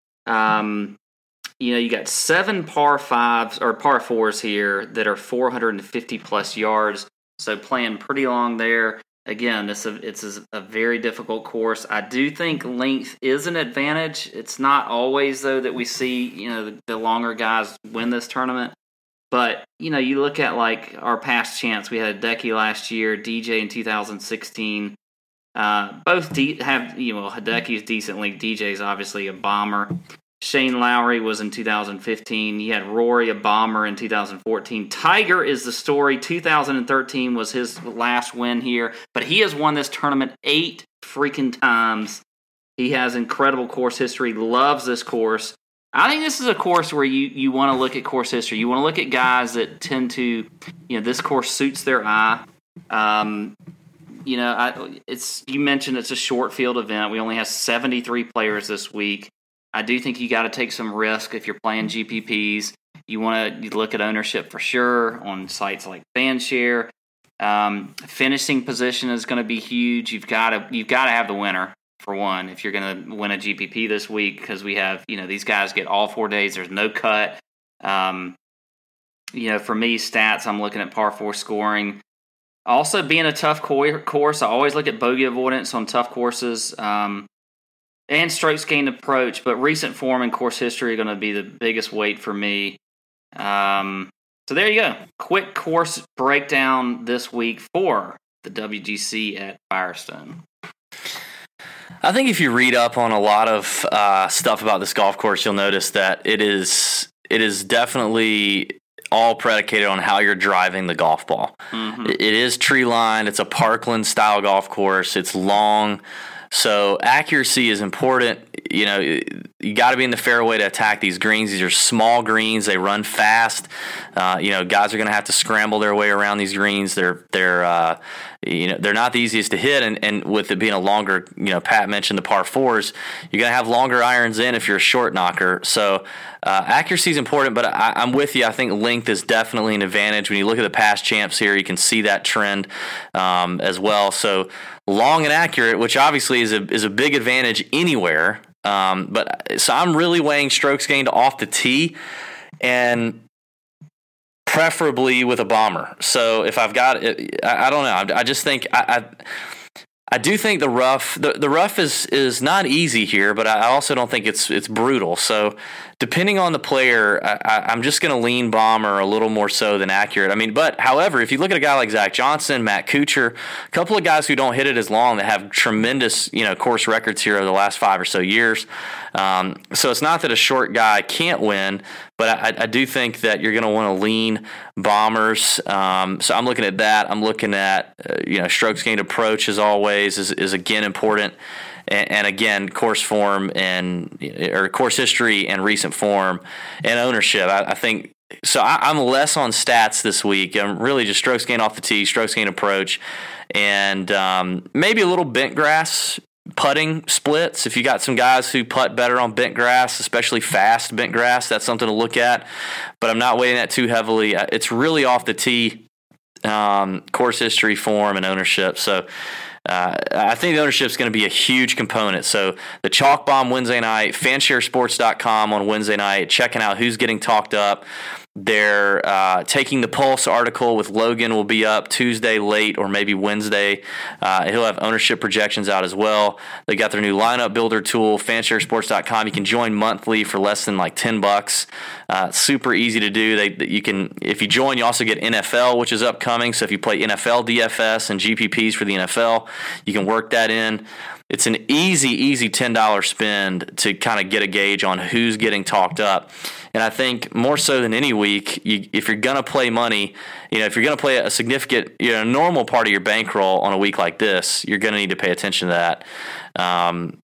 Um, you know, you got seven par fives or par fours here that are four hundred fifty plus yards. So playing pretty long there. Again, it's a it's a, a very difficult course. I do think length is an advantage. It's not always though that we see you know the, the longer guys win this tournament. But, you know, you look at, like, our past champs. We had Hideki last year, D J in two thousand sixteen. Uh, both de- have, you know, Hideki's decent length. D J's obviously a bomber. Shane Lowry was in two thousand fifteen. You had Rory, a bomber, in two thousand fourteen. Tiger is the story. two thousand thirteen was his last win here. But he has won this tournament eight freaking times. He has incredible course history, loves this course. I think this is a course where you, you want to look at course history. You want to look at guys that tend to, you know, this course suits their eye. Um, you know, I, it's you mentioned it's a short field event. We only have seventy-three players this week. I do think you got to take some risk if you're playing G P Ps. You want to look at ownership for sure on sites like FanShare. Um, finishing position is going to be huge. You've got to you've got to have the winner. For one, if you're going to win a G P P this week, because we have, you know, these guys get all four days. There's no cut. Um, you know, for me, stats, I'm looking at par four scoring. Also, being a tough co- course, I always look at bogey avoidance on tough courses um, and strokes gained approach. But recent form and course history are going to be the biggest weight for me. Um, so there you go. Quick course breakdown this week for the W G C at Firestone. I think if you read up on a lot of uh, stuff about this golf course, you'll notice that it is it is definitely all predicated on how you're driving the golf ball. Mm-hmm. It is tree lined. It's a Parkland style golf course. It's long, so accuracy is important. You know, you got to be in the fairway to attack these greens. These are small greens. They run fast. Uh, you know, guys are going to have to scramble their way around these greens. They're they're uh, you know they're not the easiest to hit, and, and with it being a longer, you know, Pat mentioned the par fours. You're going to have longer irons in if you're a short knocker. So uh, accuracy is important, but I, I'm with you. I think length is definitely an advantage. When you look at the past champs here, you can see that trend um, as well. So long and accurate, which obviously is a is a big advantage anywhere. Um, but so I'm really weighing strokes gained off the tee, and preferably with a bomber. So if I've got, I, I don't know. I, I just think I, I, I do think the rough, the, the rough is is not easy here, but I also don't think it's it's brutal. So depending on the player, I, I'm just going to lean bomber a little more so than accurate. I mean, but however, if you look at a guy like Zach Johnson, Matt Kuchar, a couple of guys who don't hit it as long that have tremendous, you know, course records here over the last five or so years. Um, so it's not that a short guy can't win, but I, I do think that you're going to want to lean bombers. Um, so I'm looking at that. I'm looking at, uh, you know, strokes gained approach as always is, is again important. And, and again, course form and or course history and recent form and ownership. I, I think so. I, I'm less on stats this week. I'm really just strokes gained off the tee, strokes gained approach, and um, maybe a little bent grass putting splits. If you got some guys who putt better on bent grass, especially fast bent grass, that's something to look at. But I'm not weighting that too heavily. It's really off the tee, um, course history, form, and ownership. So. Uh, I think the ownership is going to be a huge component. So the Chalk Bomb Wednesday night, fanshare sports dot com on Wednesday night, checking out who's getting talked up. They're uh, taking the Pulse article with Logan will be up Tuesday late or maybe Wednesday. Uh, he'll have ownership projections out as well. They got their new lineup builder tool, fanshare sports dot com. You can join monthly for less than like ten bucks. Uh, super easy to do. They you can if you join, you also get N F L, which is upcoming. So if you play N F L D F S and G P Ps for the N F L, you can work that in. It's an easy, easy ten dollars spend to kind of get a gauge on who's getting talked up. And I think more so than any week, you, if you're going to play money, you know, if you're going to play a significant, you know, normal part of your bankroll on a week like this, you're going to need to pay attention to that. Um,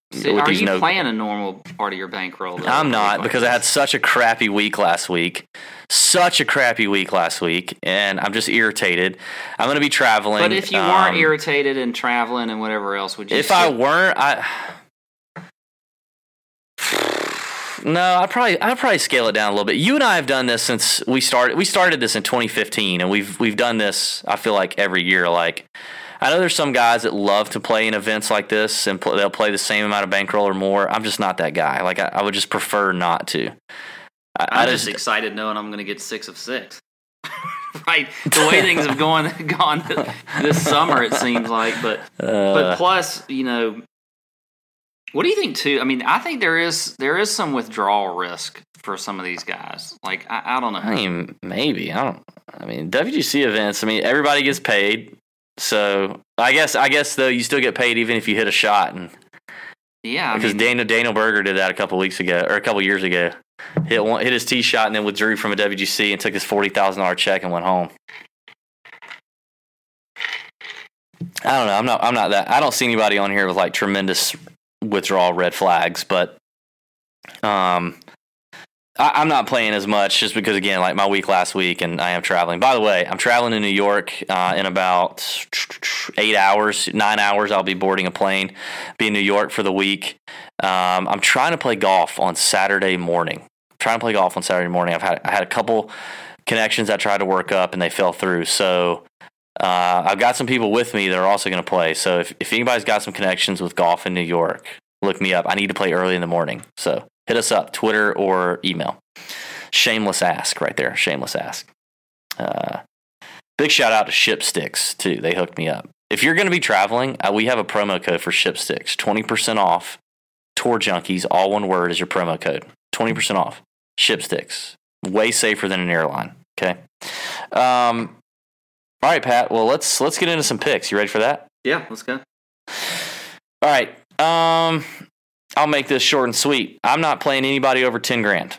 See, with are these you no. playing a normal part of your bankroll? Though, I'm not like because I had this? such a crappy week last week. Such a crappy week last week, and I'm just irritated. I'm going to be traveling. But if you um, weren't irritated and traveling and whatever else, would you? If still- I weren't, I no, I'd probably I'd probably scale it down a little bit. You and I have done this since we started. We started this in twenty fifteen, and we've we've done this. I feel like every year. Like I know there's some guys that love to play in events like this, and pl- they'll play the same amount of bankroll or more. I'm just not that guy. Like I, I would just prefer not to. I, I'm I just excited knowing I'm going to get six of six. Right, the way things have gone gone this summer, it seems like. But uh, but plus, you know, what do you think too? I mean, I think there is there is some withdrawal risk for some of these guys. Like I, I don't know. I mean, maybe I don't. I mean, W G C events. I mean, everybody gets paid. So I guess I guess though you still get paid even if you hit a shot, and Yeah, I because mean, Daniel Daniel Berger did that a couple weeks ago or a couple years ago. Hit one, hit his tee shot and then withdrew from a W G C and took his forty thousand dollar check and went home. I don't know. I'm not. I'm not that. I don't see anybody on here with like tremendous withdrawal red flags, but um, I, I'm not playing as much just because again, like my week last week, and I am traveling. By the way, I'm traveling to New York uh, in about eight hours, nine hours. I'll be boarding a plane, be in New York for the week. Um, I'm trying to play golf on Saturday morning. I'm trying to play golf on Saturday morning. I've had I had a couple connections I tried to work up and they fell through. So uh, I've got some people with me that are also going to play. So if, if anybody's got some connections with golf in New York, look me up. I need to play early in the morning. So hit us up, Twitter or email. Shameless ask right there. Shameless ask. Uh, big shout out to Shipsticks too. They hooked me up. If you're going to be traveling, uh, we have a promo code for Shipsticks. twenty percent off. Tour Junkies, all one word is your promo code. twenty percent off. Shipsticks. Way safer than an airline. Okay. Um, all right, Pat. Well, let's let's get into some picks. You ready for that? yeah, let's go. All right. Um, I'll make this short and sweet. I'm not playing anybody over ten grand.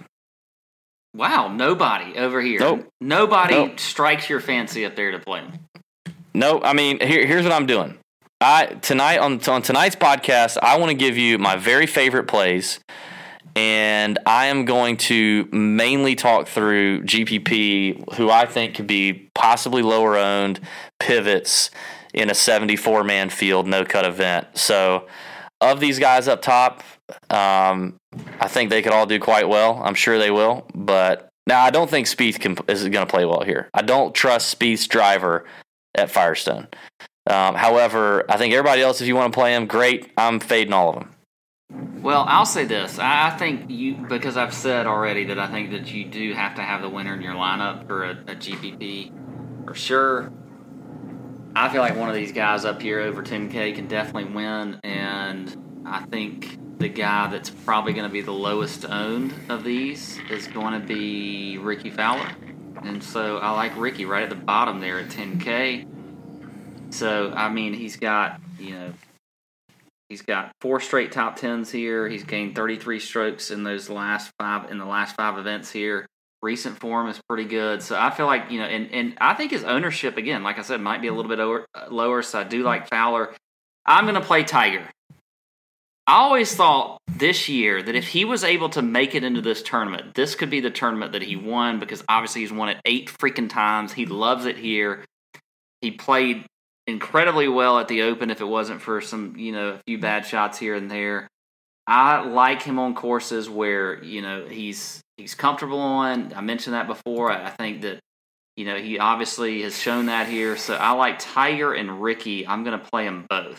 Wow, nobody over here. Nope. Nobody Nope. strikes your fancy up there to play them. No, I mean, here, here's what I'm doing. I tonight on on tonight's podcast, I want to give you my very favorite plays, and I am going to mainly talk through G P P, who I think could be possibly lower owned pivots in a seventy-four man field no cut event. So, of these guys up top, um, I think they could all do quite well. I'm sure they will, but now I don't think Spieth can, is going to play well here. I don't trust Spieth's driver at Firestone. Um, however, I think everybody else, if you want to play him, great. I'm fading all of them. Well, I'll say this. I I think you, because I've said already that I think that you do have to have the winner in your lineup for a, a G P P for sure. I feel like one of these guys up here over ten K can definitely win, and I think the guy that's probably going to be the lowest owned of these is going to be Ricky Fowler. And so I like Ricky right at the bottom there at ten K. So, I mean, he's got, you know, he's got four straight top tens here. He's gained thirty-three strokes in those last five, in the last five events here. Recent form is pretty good. So I feel like, you know, and, and I think his ownership, again, like I said, might be a little bit over, lower. So I do like Fowler. I'm going to play Tiger. I always thought this year that if he was able to make it into this tournament, this could be the tournament that he won, because obviously he's won it eight freaking times. He loves it here. He played incredibly well at the Open if it wasn't for some, you know, a few bad shots here and there. I like him on courses where, you know, he's he's comfortable on. I mentioned that before. I think that, you know, he obviously has shown that here. So I like Tiger and Ricky. I'm going to play them both.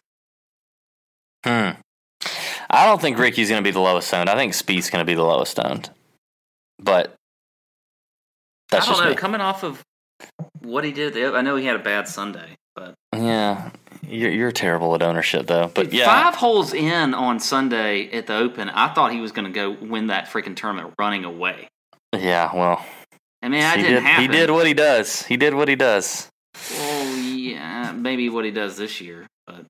Hmm. I don't think Ricky's going to be the lowest owned. I think Spieth's going to be the lowest owned. But that's I don't just know. me. Coming off of what he did, I know he had a bad Sunday, but Yeah, you're, you're terrible at ownership, though. But yeah, five holes in on Sunday at the Open, I thought he was going to go win that freaking tournament running away. yeah. Well, I mean, that he didn't did. happen. He did what he does. He did what he does. Well, yeah, maybe what he does this year, but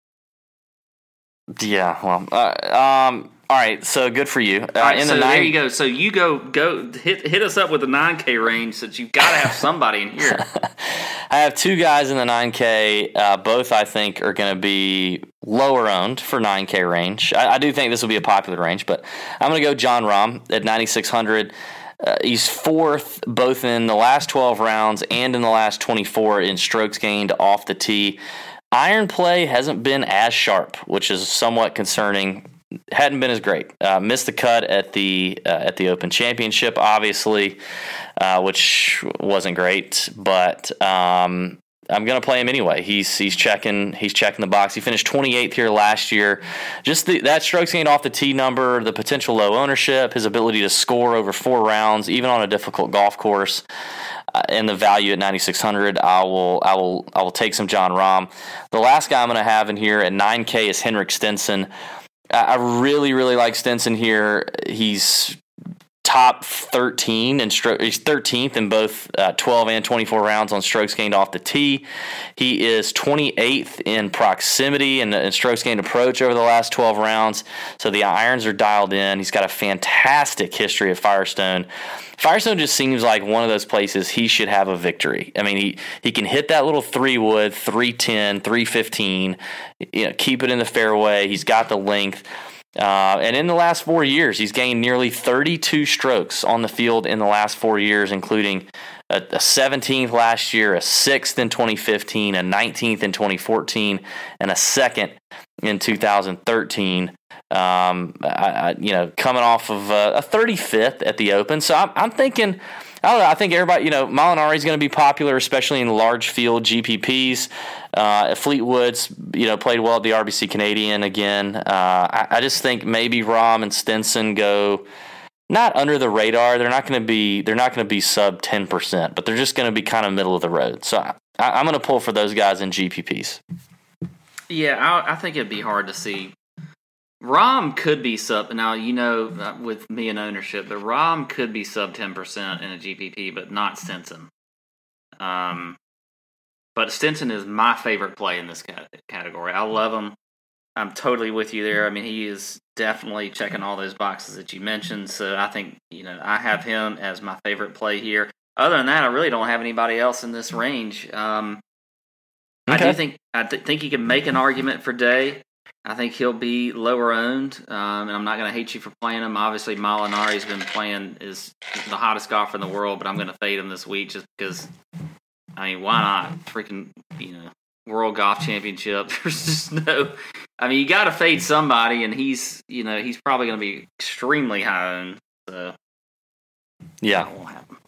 Yeah. Well. Uh, um. All right. So good for you. Uh, all right, in so the there nine, you go. So you go go hit hit us up with the nine K range, since you've got to have somebody in here. I have two guys in the nine K. Uh, both I think are going to be lower owned for nine K range. I, I do think this will be a popular range, but I'm going to go Jon Rahm at ninety-six hundred. Uh, he's fourth both in the last twelve rounds and in the last twenty-four in strokes gained off the tee. Iron play hasn't been as sharp, which is somewhat concerning. Hadn't been as great. Uh, missed the cut at the uh, at the Open Championship, obviously, uh, which wasn't great. But um, I'm going to play him anyway. He's he's checking he's checking the box. He finished twenty-eighth here last year. Just the, that strokes gained off the tee number, the potential low ownership, his ability to score over four rounds, even on a difficult golf course. Uh, and the value at ninety-six hundred, I will, I will, I will take some Jon Rahm. The last guy I'm going to have in here at nine K is Henrik Stenson. I really, really like Stenson here. He's top thirteen and stro- he's thirteenth in both uh, twelve and twenty-four rounds on strokes gained off the tee. He is twenty-eighth in proximity and, and strokes gained approach over the last twelve rounds. So the irons are dialed in. He's got a fantastic history at Firestone. Firestone just seems like one of those places he should have a victory. I mean, he, he can hit that little three wood, three ten, three fifteen, you know, keep it in the fairway. He's got the length. Uh, and in the last four years, he's gained nearly thirty-two strokes on the field in the last four years, including a, a seventeenth last year, a sixth in twenty fifteen, a nineteenth in twenty fourteen, and a second in two thousand thirteen. Um, I, I, you know, coming off of uh, a thirty-fifth at the Open. So I'm, I'm thinking, I don't know, I think everybody, you know, Molinari is going to be popular, especially in large field G P Ps. Uh, Fleetwood's, you know, played well at the R B C Canadian again. Uh, I, I just think maybe Rahm and Stenson go not under the radar. They're not going to be, they're not going to be sub ten percent, but they're just going to be kind of middle of the road. So I, I'm going to pull for those guys in G P Ps. Yeah, I, I think it'd be hard to see. Rahm could be sub, now you know with me and ownership, but Rahm could be sub ten percent in a G P P, but not Stenson. Um, but Stenson is my favorite play in this category. I love him. I'm totally with you there. I mean, he is definitely checking all those boxes that you mentioned. So I think, you know, I have him as my favorite play here. Other than that, I really don't have anybody else in this range. Um, okay. I do think I th- think you can make an argument for Day. I think he'll be lower owned, um, and I'm not going to hate you for playing him. Obviously, Molinari's been playing is the hottest golfer in the world, but I'm going to fade him this week just because. I mean, why not? Freaking, you know, World Golf Championship. There's just no. I mean, you got to fade somebody, and he's, you know, he's probably going to be extremely high owned. So, yeah, that won't happen.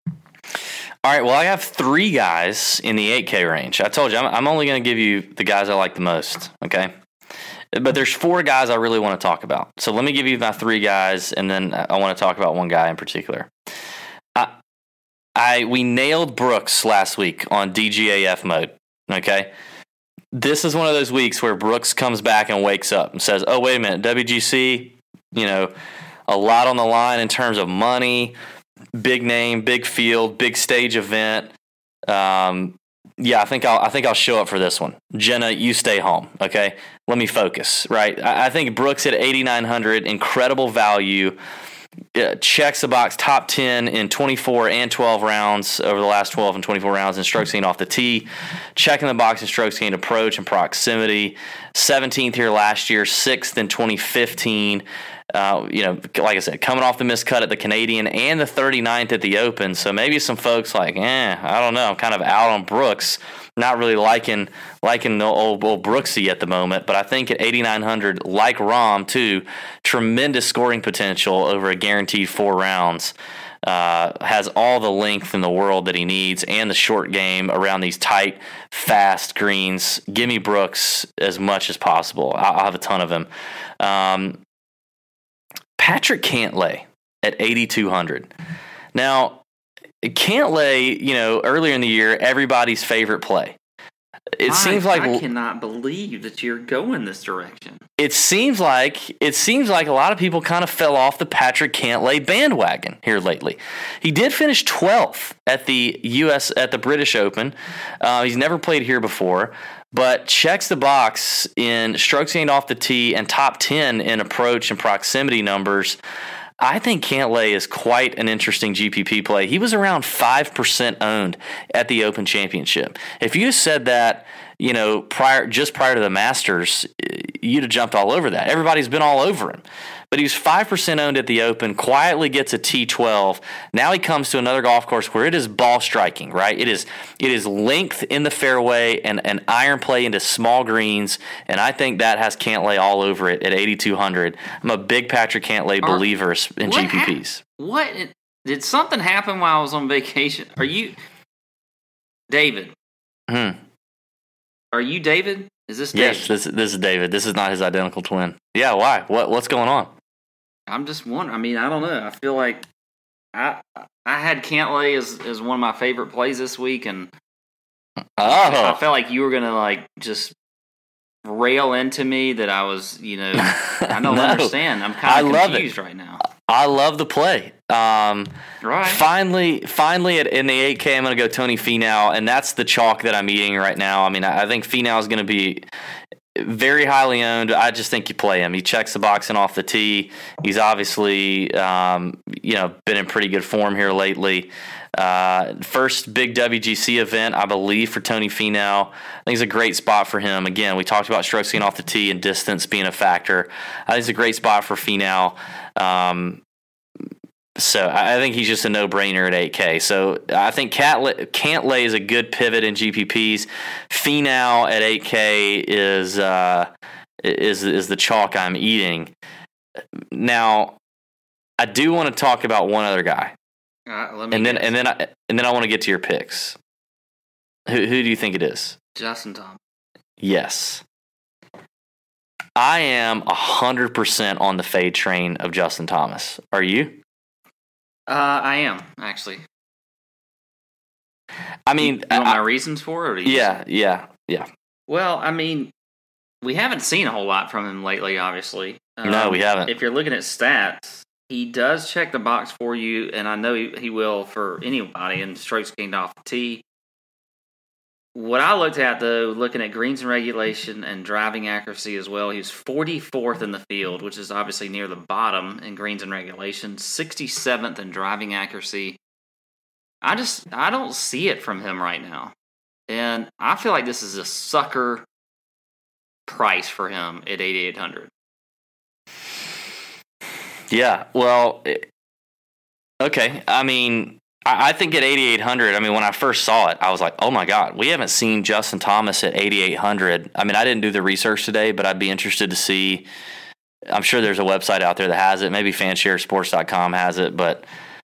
All right, well, I have three guys in the eight K range. I told you, I'm, I'm only going to give you the guys I like the most. Okay. But there's four guys I really want to talk about. So let me give you my three guys, and then I want to talk about one guy in particular. I, I we nailed Brooks last week on D G A F mode, okay? This is one of those weeks where Brooks comes back and wakes up and says, oh, wait a minute, W G C, you know, a lot on the line in terms of money, big name, big field, big stage event. Um Yeah, I think I'll I think I'll show up for this one. Jenna, you stay home, okay? Let me focus, right? I, I think Brooks at eighty-nine hundred, incredible value, uh, checks the box, top ten in twenty-four and twelve rounds over the last twelve and twenty-four rounds in strokes gained off the tee, checking the box in strokes gained approach and proximity, seventeenth here last year, sixth in twenty fifteen. Uh, you know, like I said, coming off the missed cut at the Canadian and the thirty-ninth at the Open. So maybe some folks like, eh, I don't know. I'm kind of out on Brooks. Not really liking liking the old, old Brooksy at the moment. But I think at eighty-nine hundred, like Rahm, too, tremendous scoring potential over a guaranteed four rounds. Uh, has all the length in the world that he needs and the short game around these tight, fast greens. Give me Brooks as much as possible. I'll, I'll have a ton of him. Um, Patrick Cantlay at eighty-two hundred. Now, Cantlay, you know, earlier in the year, everybody's favorite play. It I, seems like I cannot believe that you're going this direction. It seems like it seems like a lot of people kind of fell off the Patrick Cantlay bandwagon here lately. He did finish twelfth at the U S at the British Open. Uh, he's never played here before, but checks the box in strokes gained off the tee and top ten in approach and proximity numbers. I think Cantlay is quite an interesting G P P play. He was around five percent owned at the Open Championship. If you said that, you know, prior just prior to the Masters, you'd have jumped all over that. Everybody's been all over him. But he was five percent owned at the Open, quietly gets a T twelve. Now he comes to another golf course where it is ball striking, right? It is it is length in the fairway and, and iron play into small greens, and I think that has Cantlay all over it at eighty-two hundred. I'm a big Patrick Cantlay Are, believer in G P Ps. Ha- what? Did something happen while I was on vacation? Are you David? Hmm. Are you David? Is this David? Yes, this, this is David. This is not his identical twin. Yeah, why? What What's going on? I'm just wondering. I mean, I don't know. I feel like I I had Cantlay as, as one of my favorite plays this week, and oh. I felt like you were gonna like just rail into me that I was, you know, I don't no. understand. I'm kind of confused right now. I love the play. Um, right. Finally, finally, at, in the eight K, I'm going to go Tony Finau, and that's the chalk that I'm eating right now. I mean, I, I think Finau is going to be very highly owned. I just think you play him. He checks the box and off the tee. He's obviously, um, you know, been in pretty good form here lately. Uh, first big W G C event, I believe, for Tony Finau. I think it's a great spot for him. Again, we talked about strokes getting off the tee and distance being a factor. I think it's a great spot for Finau. Um, so I think he's just a no-brainer at eight K. So I think Cantlay, Cantlay is a good pivot in G P Ps. Finau at eight K is uh, is is the chalk I'm eating. Now, I do want to talk about one other guy. Uh, let me and then guess. and then I and then I want to get to your picks. Who who do you think it is? Justin Thomas. Yes. I am a hundred percent on the fade train of Justin Thomas. Are you? Uh, I am actually. I mean, you, you want I, my reasons for it? Or do you yeah, just... yeah, yeah. Well, I mean, we haven't seen a whole lot from him lately. Obviously, um, no, we haven't. If you're looking at stats, he does check the box for you, and I know he, he will for anybody in strokes gained off the tee. What I looked at, though, looking at greens and regulation and driving accuracy as well, he was forty-fourth in the field, which is obviously near the bottom in greens and regulation, sixty-seventh in driving accuracy. I just, I don't see it from him right now. And I feel like this is a sucker price for him at eighty-eight hundred. Yeah, well, okay. I mean, I think at eighty-eight hundred, I mean, when I first saw it, I was like, oh my God, we haven't seen Justin Thomas at eighty-eight hundred. I mean, I didn't do the research today, but I'd be interested to see. I'm sure there's a website out there that has it. Maybe fanshare sports dot com has it, but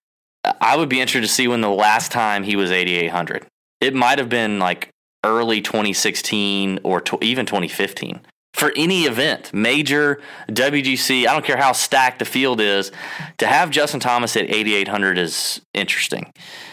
I would be interested to see when the last time he was eighty-eight hundred. It might have been like early twenty sixteen or t- even twenty fifteen. For any event, major, W G C, I don't care how stacked the field is, to have Justin Thomas at eighty-eight hundred is interesting.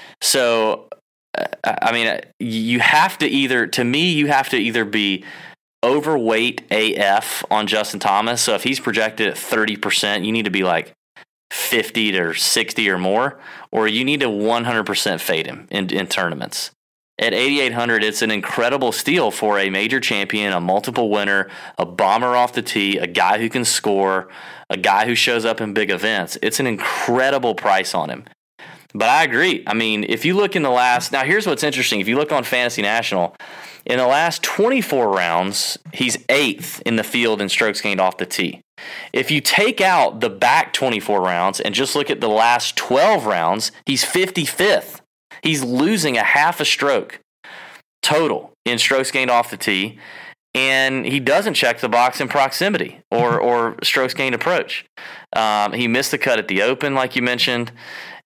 So, I mean, you have to either, to me, you have to either be overweight A F on Justin Thomas. So if he's projected at thirty percent, you need to be like fifty to sixty or more, or you need to one hundred percent fade him in, in tournaments. At eighty-eight hundred, it's an incredible steal for a major champion, a multiple winner, a bomber off the tee, a guy who can score, a guy who shows up in big events. It's an incredible price on him. But I agree. I mean, if you look in the last... Now, here's what's interesting. If you look on Fantasy National, in the last twenty-four rounds, he's eighth in the field in strokes gained off the tee. If you take out the back twenty-four rounds and just look at the last twelve rounds, he's fifty-fifth. He's losing a half a stroke total in strokes gained off the tee, and he doesn't check the box in proximity or or strokes gained approach. Um, he missed the cut at the Open, like you mentioned,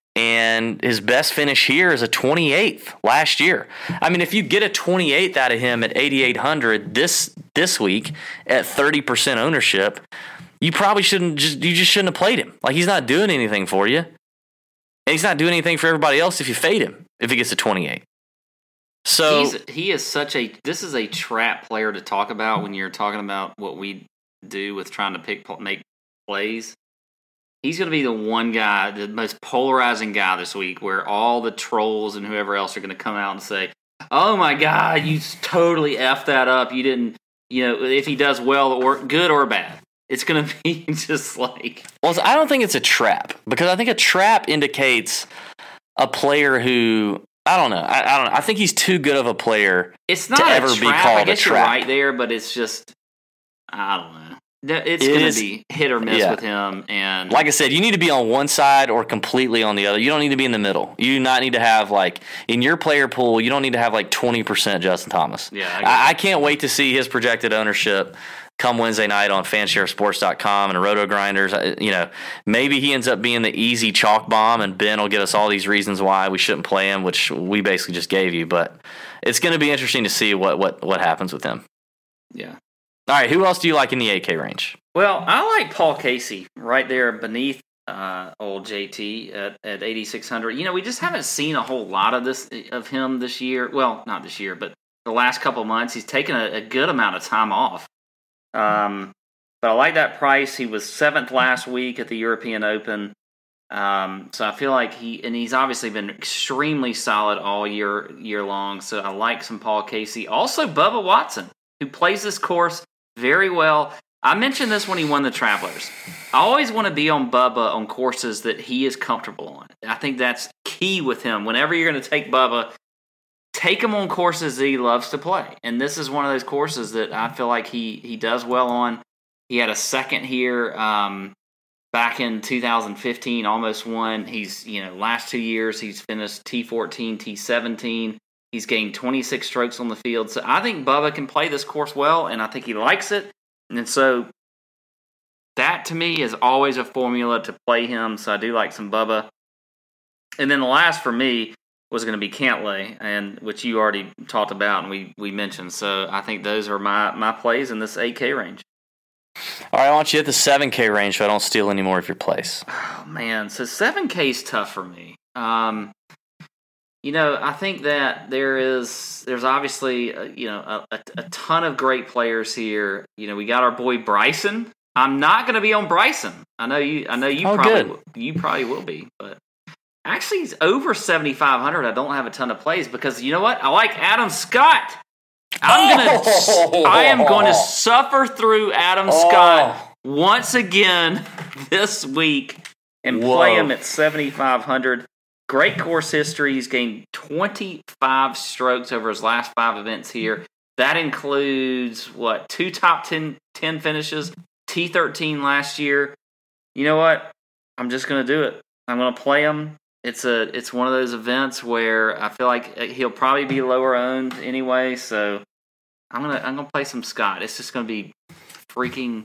and his best finish here is a twenty-eighth last year. I mean, if you get a twenty-eighth out of him at eighty-eight hundred this this week at thirty percent ownership, you probably shouldn't just you just shouldn't have played him. Like, he's not doing anything for you. And he's not doing anything for everybody else if you fade him, if he gets to twenty-eight. So He's, he is such a, this is a trap player to talk about when you're talking about what we do with trying to pick, make plays. He's going to be the one guy, the most polarizing guy this week, where all the trolls and whoever else are going to come out and say, oh my God, you totally effed that up. You didn't, you know, if he does well or good or bad. It's going to be just like... Well, I don't think it's a trap, because I think a trap indicates a player who, I don't know, I, I don't know. I think he's too good of a player it's not to a ever trap. be called I guess a trap. you're right there, but it's just, I don't know. It's It going is- to be hit or miss yeah. with him. And Like I said, you need to be on one side or completely on the other. You don't need to be in the middle. You do not need to have, like, in your player pool, you don't need to have like twenty percent Justin Thomas. Yeah, I get I, I can't wait to see his projected ownership come Wednesday night on Fanshare Sports dot com and Roto Grinders. I- You know, maybe he ends up being the easy chalk bomb, and Ben will give us all these reasons why we shouldn't play him, which we basically just gave you. But it's going to be interesting to see what, what, what happens with him. yeah. All right, who else do you like in the eight K range? Well, I like Paul Casey right there beneath uh, old J T at, at eighty-six hundred. You know, we just haven't seen a whole lot of this of him this year. Well, not this year, but the last couple of months. He's taken a, a good amount of time off. Um, but I like that price. He was seventh last week at the European Open. Um, so I feel like he, and he's obviously been extremely solid all year year long. So I like some Paul Casey. Also, Bubba Watson, who plays this course very well. I mentioned this when he won the Travelers. I always want to be on Bubba on courses that he is comfortable on. I think that's key with him. Whenever you're going to take Bubba, take him on courses that he loves to play. And this is one of those courses that I feel like he, he does well on. He had a second here um, back in two thousand fifteen, almost won. He's, you know, last two years he's finished T fourteen, T seventeen. He's gained twenty-six strokes on the field. So I think Bubba can play this course well, and I think he likes it. And so that, to me, is always a formula to play him. So I do like some Bubba. And then the last for me was going to be Cantlay, and which you already talked about and we, we mentioned. So I think those are my, my plays in this eight K range. All right, I want you at the seven K range so I don't steal any more of your plays. Oh, man. So seven K is tough for me. Um, you know, I think that there is, there's obviously, uh, you know, a, a, a ton of great players here. You know, we got our boy Bryson. I'm not going to be on Bryson. I know you, I know you Oh, probably, good. you probably will be, but actually he's over seventy-five hundred. I don't have a ton of plays because you know what? I like Adam Scott. I'm gonna, Oh! I am going to suffer through Adam Scott once again this week and Whoa. play him at seventy-five hundred. Great course history. He's gained twenty-five strokes over his last five events here. That includes, what, two top ten, ten finishes, T thirteen last year. You know what? I'm just going to do it. I'm going to play him. It's a it's one of those events where I feel like he'll probably be lower owned anyway, so I'm gonna I'm gonna play some Scott. It's just gonna be freaking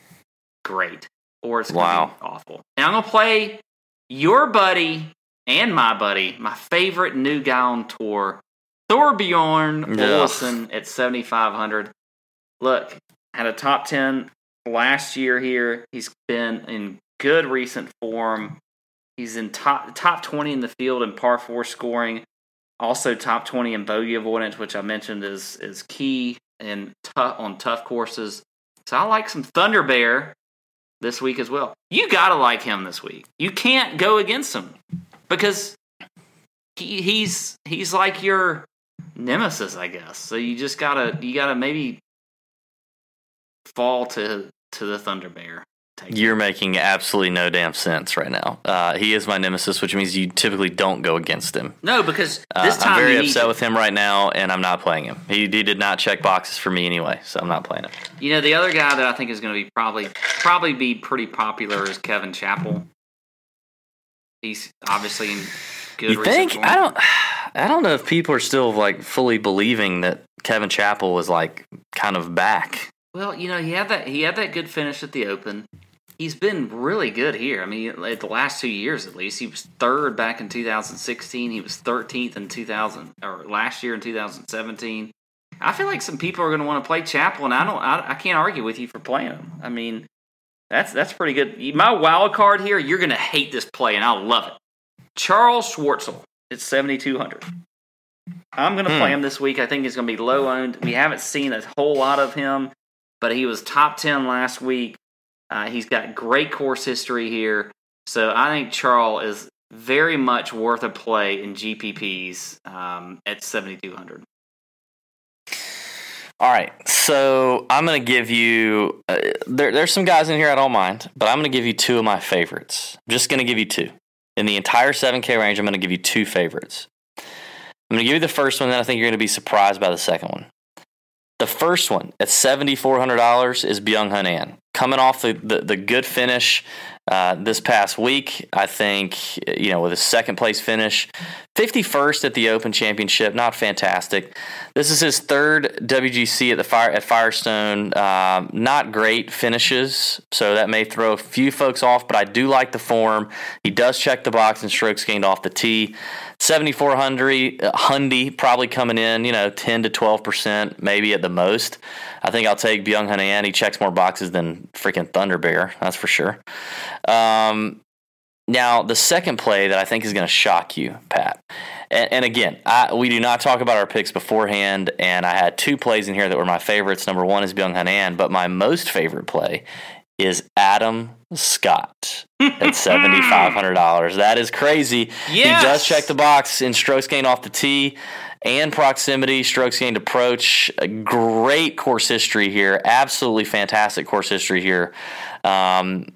great, or it's gonna Wow. be awful. And I'm gonna play your buddy and my buddy, my favorite new guy on tour, Thorbjorn Yeah. Olesen at seventy-five hundred. Look, had a top ten last year here. He's been in good recent form. He's in top top twenty in the field in par four scoring. Also top twenty in bogey avoidance, which I mentioned is is key and tough on tough courses. So I like some Thunder Bear this week as well. You gotta like him this week. You can't go against him because he, he's he's like your nemesis, I guess. So you just gotta you gotta maybe fall to to the Thunder Bear. Take You're making absolutely no damn sense right now. Uh, he is my nemesis, which means you typically don't go against him. No, because Uh, this time I'm very you need upset to. with him right now, and I'm not playing him. He, he did not check boxes for me anyway, so I'm not playing him. You know, the other guy that I think is going to be probably probably be pretty popular is Kevin Chappell. He's obviously in good. You recent think? form. I don't. I don't know if people are still like fully believing that Kevin Chappell was like kind of back. Well, you know, he had that he had that good finish at the Open. He's been really good here. I mean, at the last two years at least, he was third back in two thousand sixteen. He was thirteenth in two thousand or last year in two thousand seventeen. I feel like some people are going to want to play Chappell, and I don't. I, I can't argue with you for playing him. I mean, that's that's pretty good. My wild card here, you're going to hate this play, and I love it. Charles Schwartzel at seventy-two hundred. I'm going to Hmm. play him this week. I think he's going to be low owned. We haven't seen a whole lot of him, but he was top ten last week. Uh, he's got great course history here. So I think Charles is very much worth a play in G P Ps um, at seventy-two hundred. All right, so I'm going to give you uh, there, there's some guys in here I don't mind, but I'm going to give you two of my favorites. I'm just going to give you two. In the entire seven K range, I'm going to give you two favorites. I'm going to give you the first one, then I think you're going to be surprised by the second one. The first one at seven thousand four hundred dollars is Byung-Hun An. Coming off the, the, the good finish uh, this past week, I think, you know, with a second place finish, fifty-first at the Open Championship, not fantastic. This is his third W G C at the Fire at Firestone. Um, not great finishes, so that may throw a few folks off, but I do like the form. He does check the box and strokes gained off the tee. seventy-four hundred, uh, Hundy probably coming in, you know, ten to twelve percent, maybe at the most. I think I'll take Byung-Hun An. He checks more boxes than freaking Thunder Bear, that's for sure. Um, now, the second play that I think is going to shock you, Pat, and, and again, I, we do not talk about our picks beforehand, and I had two plays in here that were my favorites. Number one is Byung-Hun An, but my most favorite play is Adam Scott at seven thousand five hundred dollars. That is crazy. Yes. He does check the box in strokes gained off the tee and proximity, strokes gained approach. A great course history here. Absolutely fantastic course history here. Um,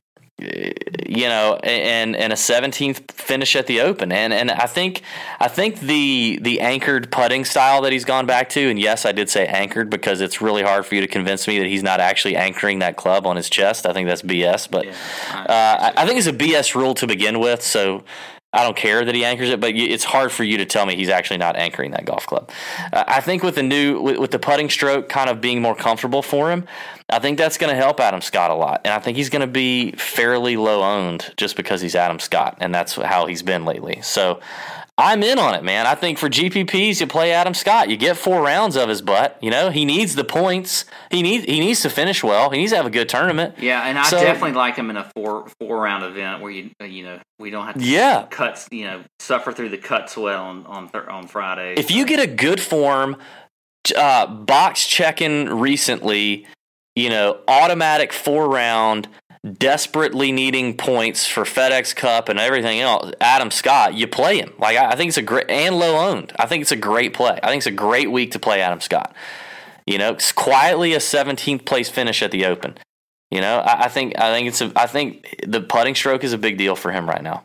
you know, and and a seventeenth finish at the Open, and and I think I think the the anchored putting style that he's gone back to, and yes, I did say anchored because it's really hard for you to convince me that he's not actually anchoring that club on his chest. I think that's B S, but yeah, uh, I, I think it's a B S rule to begin with, so I don't care that he anchors it, but it's hard for you to tell me he's actually not anchoring that golf club. Uh, I think with the new with, with the putting stroke kind of being more comfortable for him, I think that's going to help Adam Scott a lot, and I think he's going to be fairly low owned just because he's Adam Scott, and that's how he's been lately. So I'm in on it, man. I think for G P Ps, you play Adam Scott. You get four rounds of his butt. You know, he needs the points. He needs he needs to finish well. He needs to have a good tournament. Yeah, and I so, definitely like him in a four four round event where you you know we don't have to yeah. cut you know suffer through the cut sweat on on on Friday. If you get a good form, uh, box checking recently, you know, automatic four round. Desperately needing points for FedEx Cup and everything else, Adam Scott, you play him. Like I think it's a great and low owned. I think it's a great play. I think it's a great week to play Adam Scott. You know, it's quietly a seventeenth place finish at the Open. You know, I, I think I think it's a I think the putting stroke is a big deal for him right now.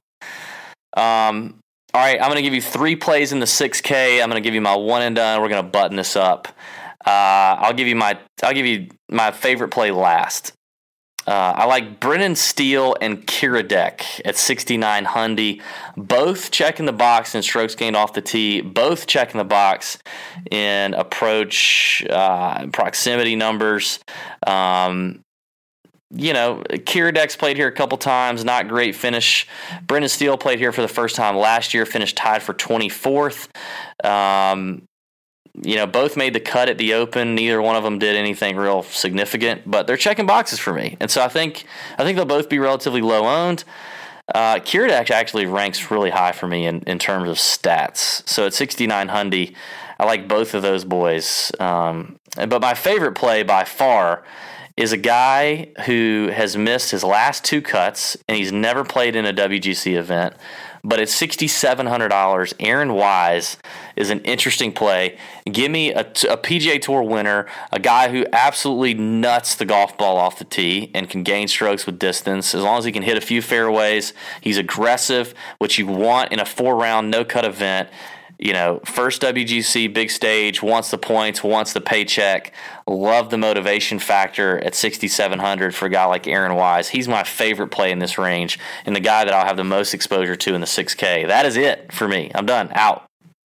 Um, all right, I'm going to give you three plays in the six K. I'm going to give you my one and done. We're going to button this up. Uh, I'll give you my I'll give you my favorite play last. Uh, I like Brennan Steele and Kiradech at sixty-nine Hundy, both checking the box in strokes gained off the tee, both checking the box in approach, uh, proximity numbers. Um, you know, Kiradech's played here a couple times, not great finish. Brennan Steele played here for the first time last year, finished tied for twenty-fourth. Um, You know, both made the cut at the Open. Neither one of them did anything real significant, but they're checking boxes for me, and so I think I think they'll both be relatively low owned. Uh, Kiradech actually ranks really high for me in, in terms of stats. So at sixty-nine Hundy, I like both of those boys. Um, but my favorite play by far is a guy who has missed his last two cuts, and he's never played in a W G C event. But at six thousand seven hundred dollars, Aaron Wise is an interesting play. Give me a, a P G A Tour winner, a guy who absolutely nuts the golf ball off the tee and can gain strokes with distance. As long as he can hit a few fairways, he's aggressive, which you want in a four-round, no-cut event. You know, first W G C, big stage, wants the points, wants the paycheck. Love the motivation factor at six thousand seven hundred for a guy like Aaron Wise. He's my favorite play in this range and the guy that I'll have the most exposure to in the six K. That is it for me. I'm done. Out.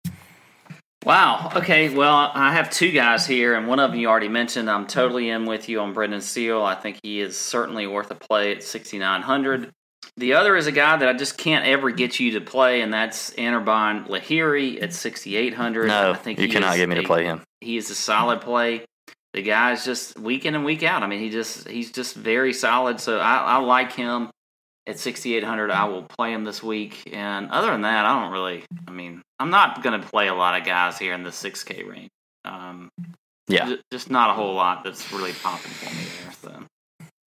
Wow. Okay. Well, I have two guys here, and one of them you already mentioned. I'm totally in with you on Brendan Steele. I think he is certainly worth a play at sixty-nine hundred. The other is a guy that I just can't ever get you to play, and that's Anirban Lahiri at sixty-eight hundred. No, I think you cannot get me a, to play him. He is a solid play. The guy is just week in and week out. I mean, he just he's just very solid. So I, I like him at sixty-eight hundred. I will play him this week. And other than that, I don't really. I mean, I'm not going to play a lot of guys here in the six K range. Um, yeah, just not a whole lot that's really popping for me there. So.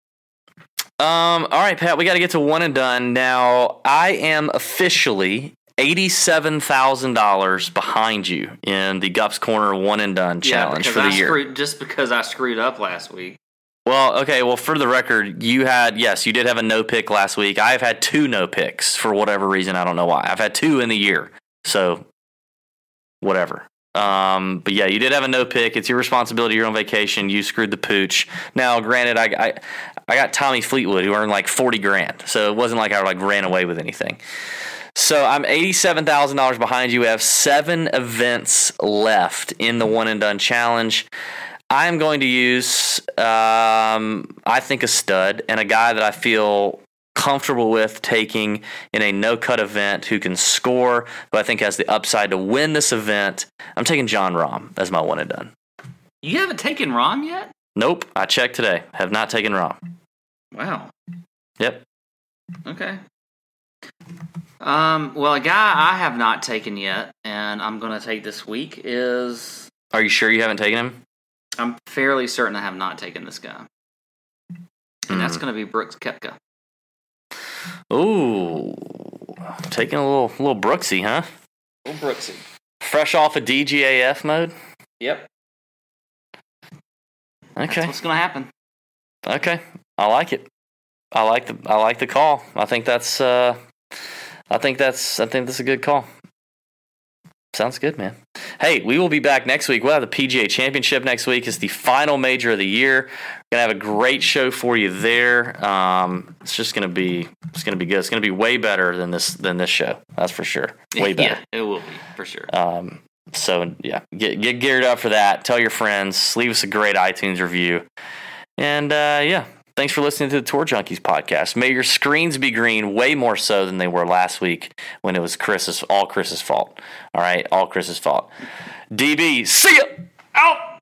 Um, all right, Pat, we got to get to one and done. Now, I am officially eighty-seven thousand dollars behind you in the Gups Corner One and Done Challenge yeah, for the I year. Screwed, just because I screwed up last week. Well, okay, well, for the record, you had, yes, you did have a no pick last week. I've had two no picks for whatever reason. I don't know why. I've had two in the year. So, whatever. Um, but yeah, you did have a no pick. It's your responsibility. You're on vacation. You screwed the pooch. Now, granted, I, I, I got Tommy Fleetwood, who earned like forty grand. So it wasn't like I like ran away with anything. So I'm eighty-seven thousand dollars behind you. We have seven events left in the One and Done Challenge. I am going to use, um, I think, a stud and a guy that I feel comfortable with taking in a no-cut event who can score, who I think has the upside to win this event. I'm taking Jon Rahm as my one and done. You haven't taken Rahm yet? Nope. I checked today. Have not taken Rahm. Wow. Yep. Okay. Um, well, a guy I have not taken yet, and I'm going to take this week is... Are you sure you haven't taken him? I'm fairly certain I have not taken this guy. And mm. that's going to be Brooks Koepka. Ooh. Taking a little little Brooksy, huh? A little Brooksy. Fresh off of D G A F mode? Yep. Okay. That's what's going to happen. Okay. I like it. I like the I like the call. I think that's uh I think that's I think that's a good call. Sounds good, man. Hey, we will be back next week. We'll have the P G A Championship next week. It's the final major of the year. We're gonna have a great show for you there. Um, it's just gonna be it's gonna be good. It's gonna be way better than this than this show. That's for sure. Way better. Yeah, it will be for sure. Um, so yeah, get get geared up for that. Tell your friends. Leave us a great iTunes review. And uh, yeah. Thanks for listening to the Tour Junkies podcast. May your screens be green way more so than they were last week when it was Chris's all Chris's fault. All right, all Chris's fault. D B, see ya! Out!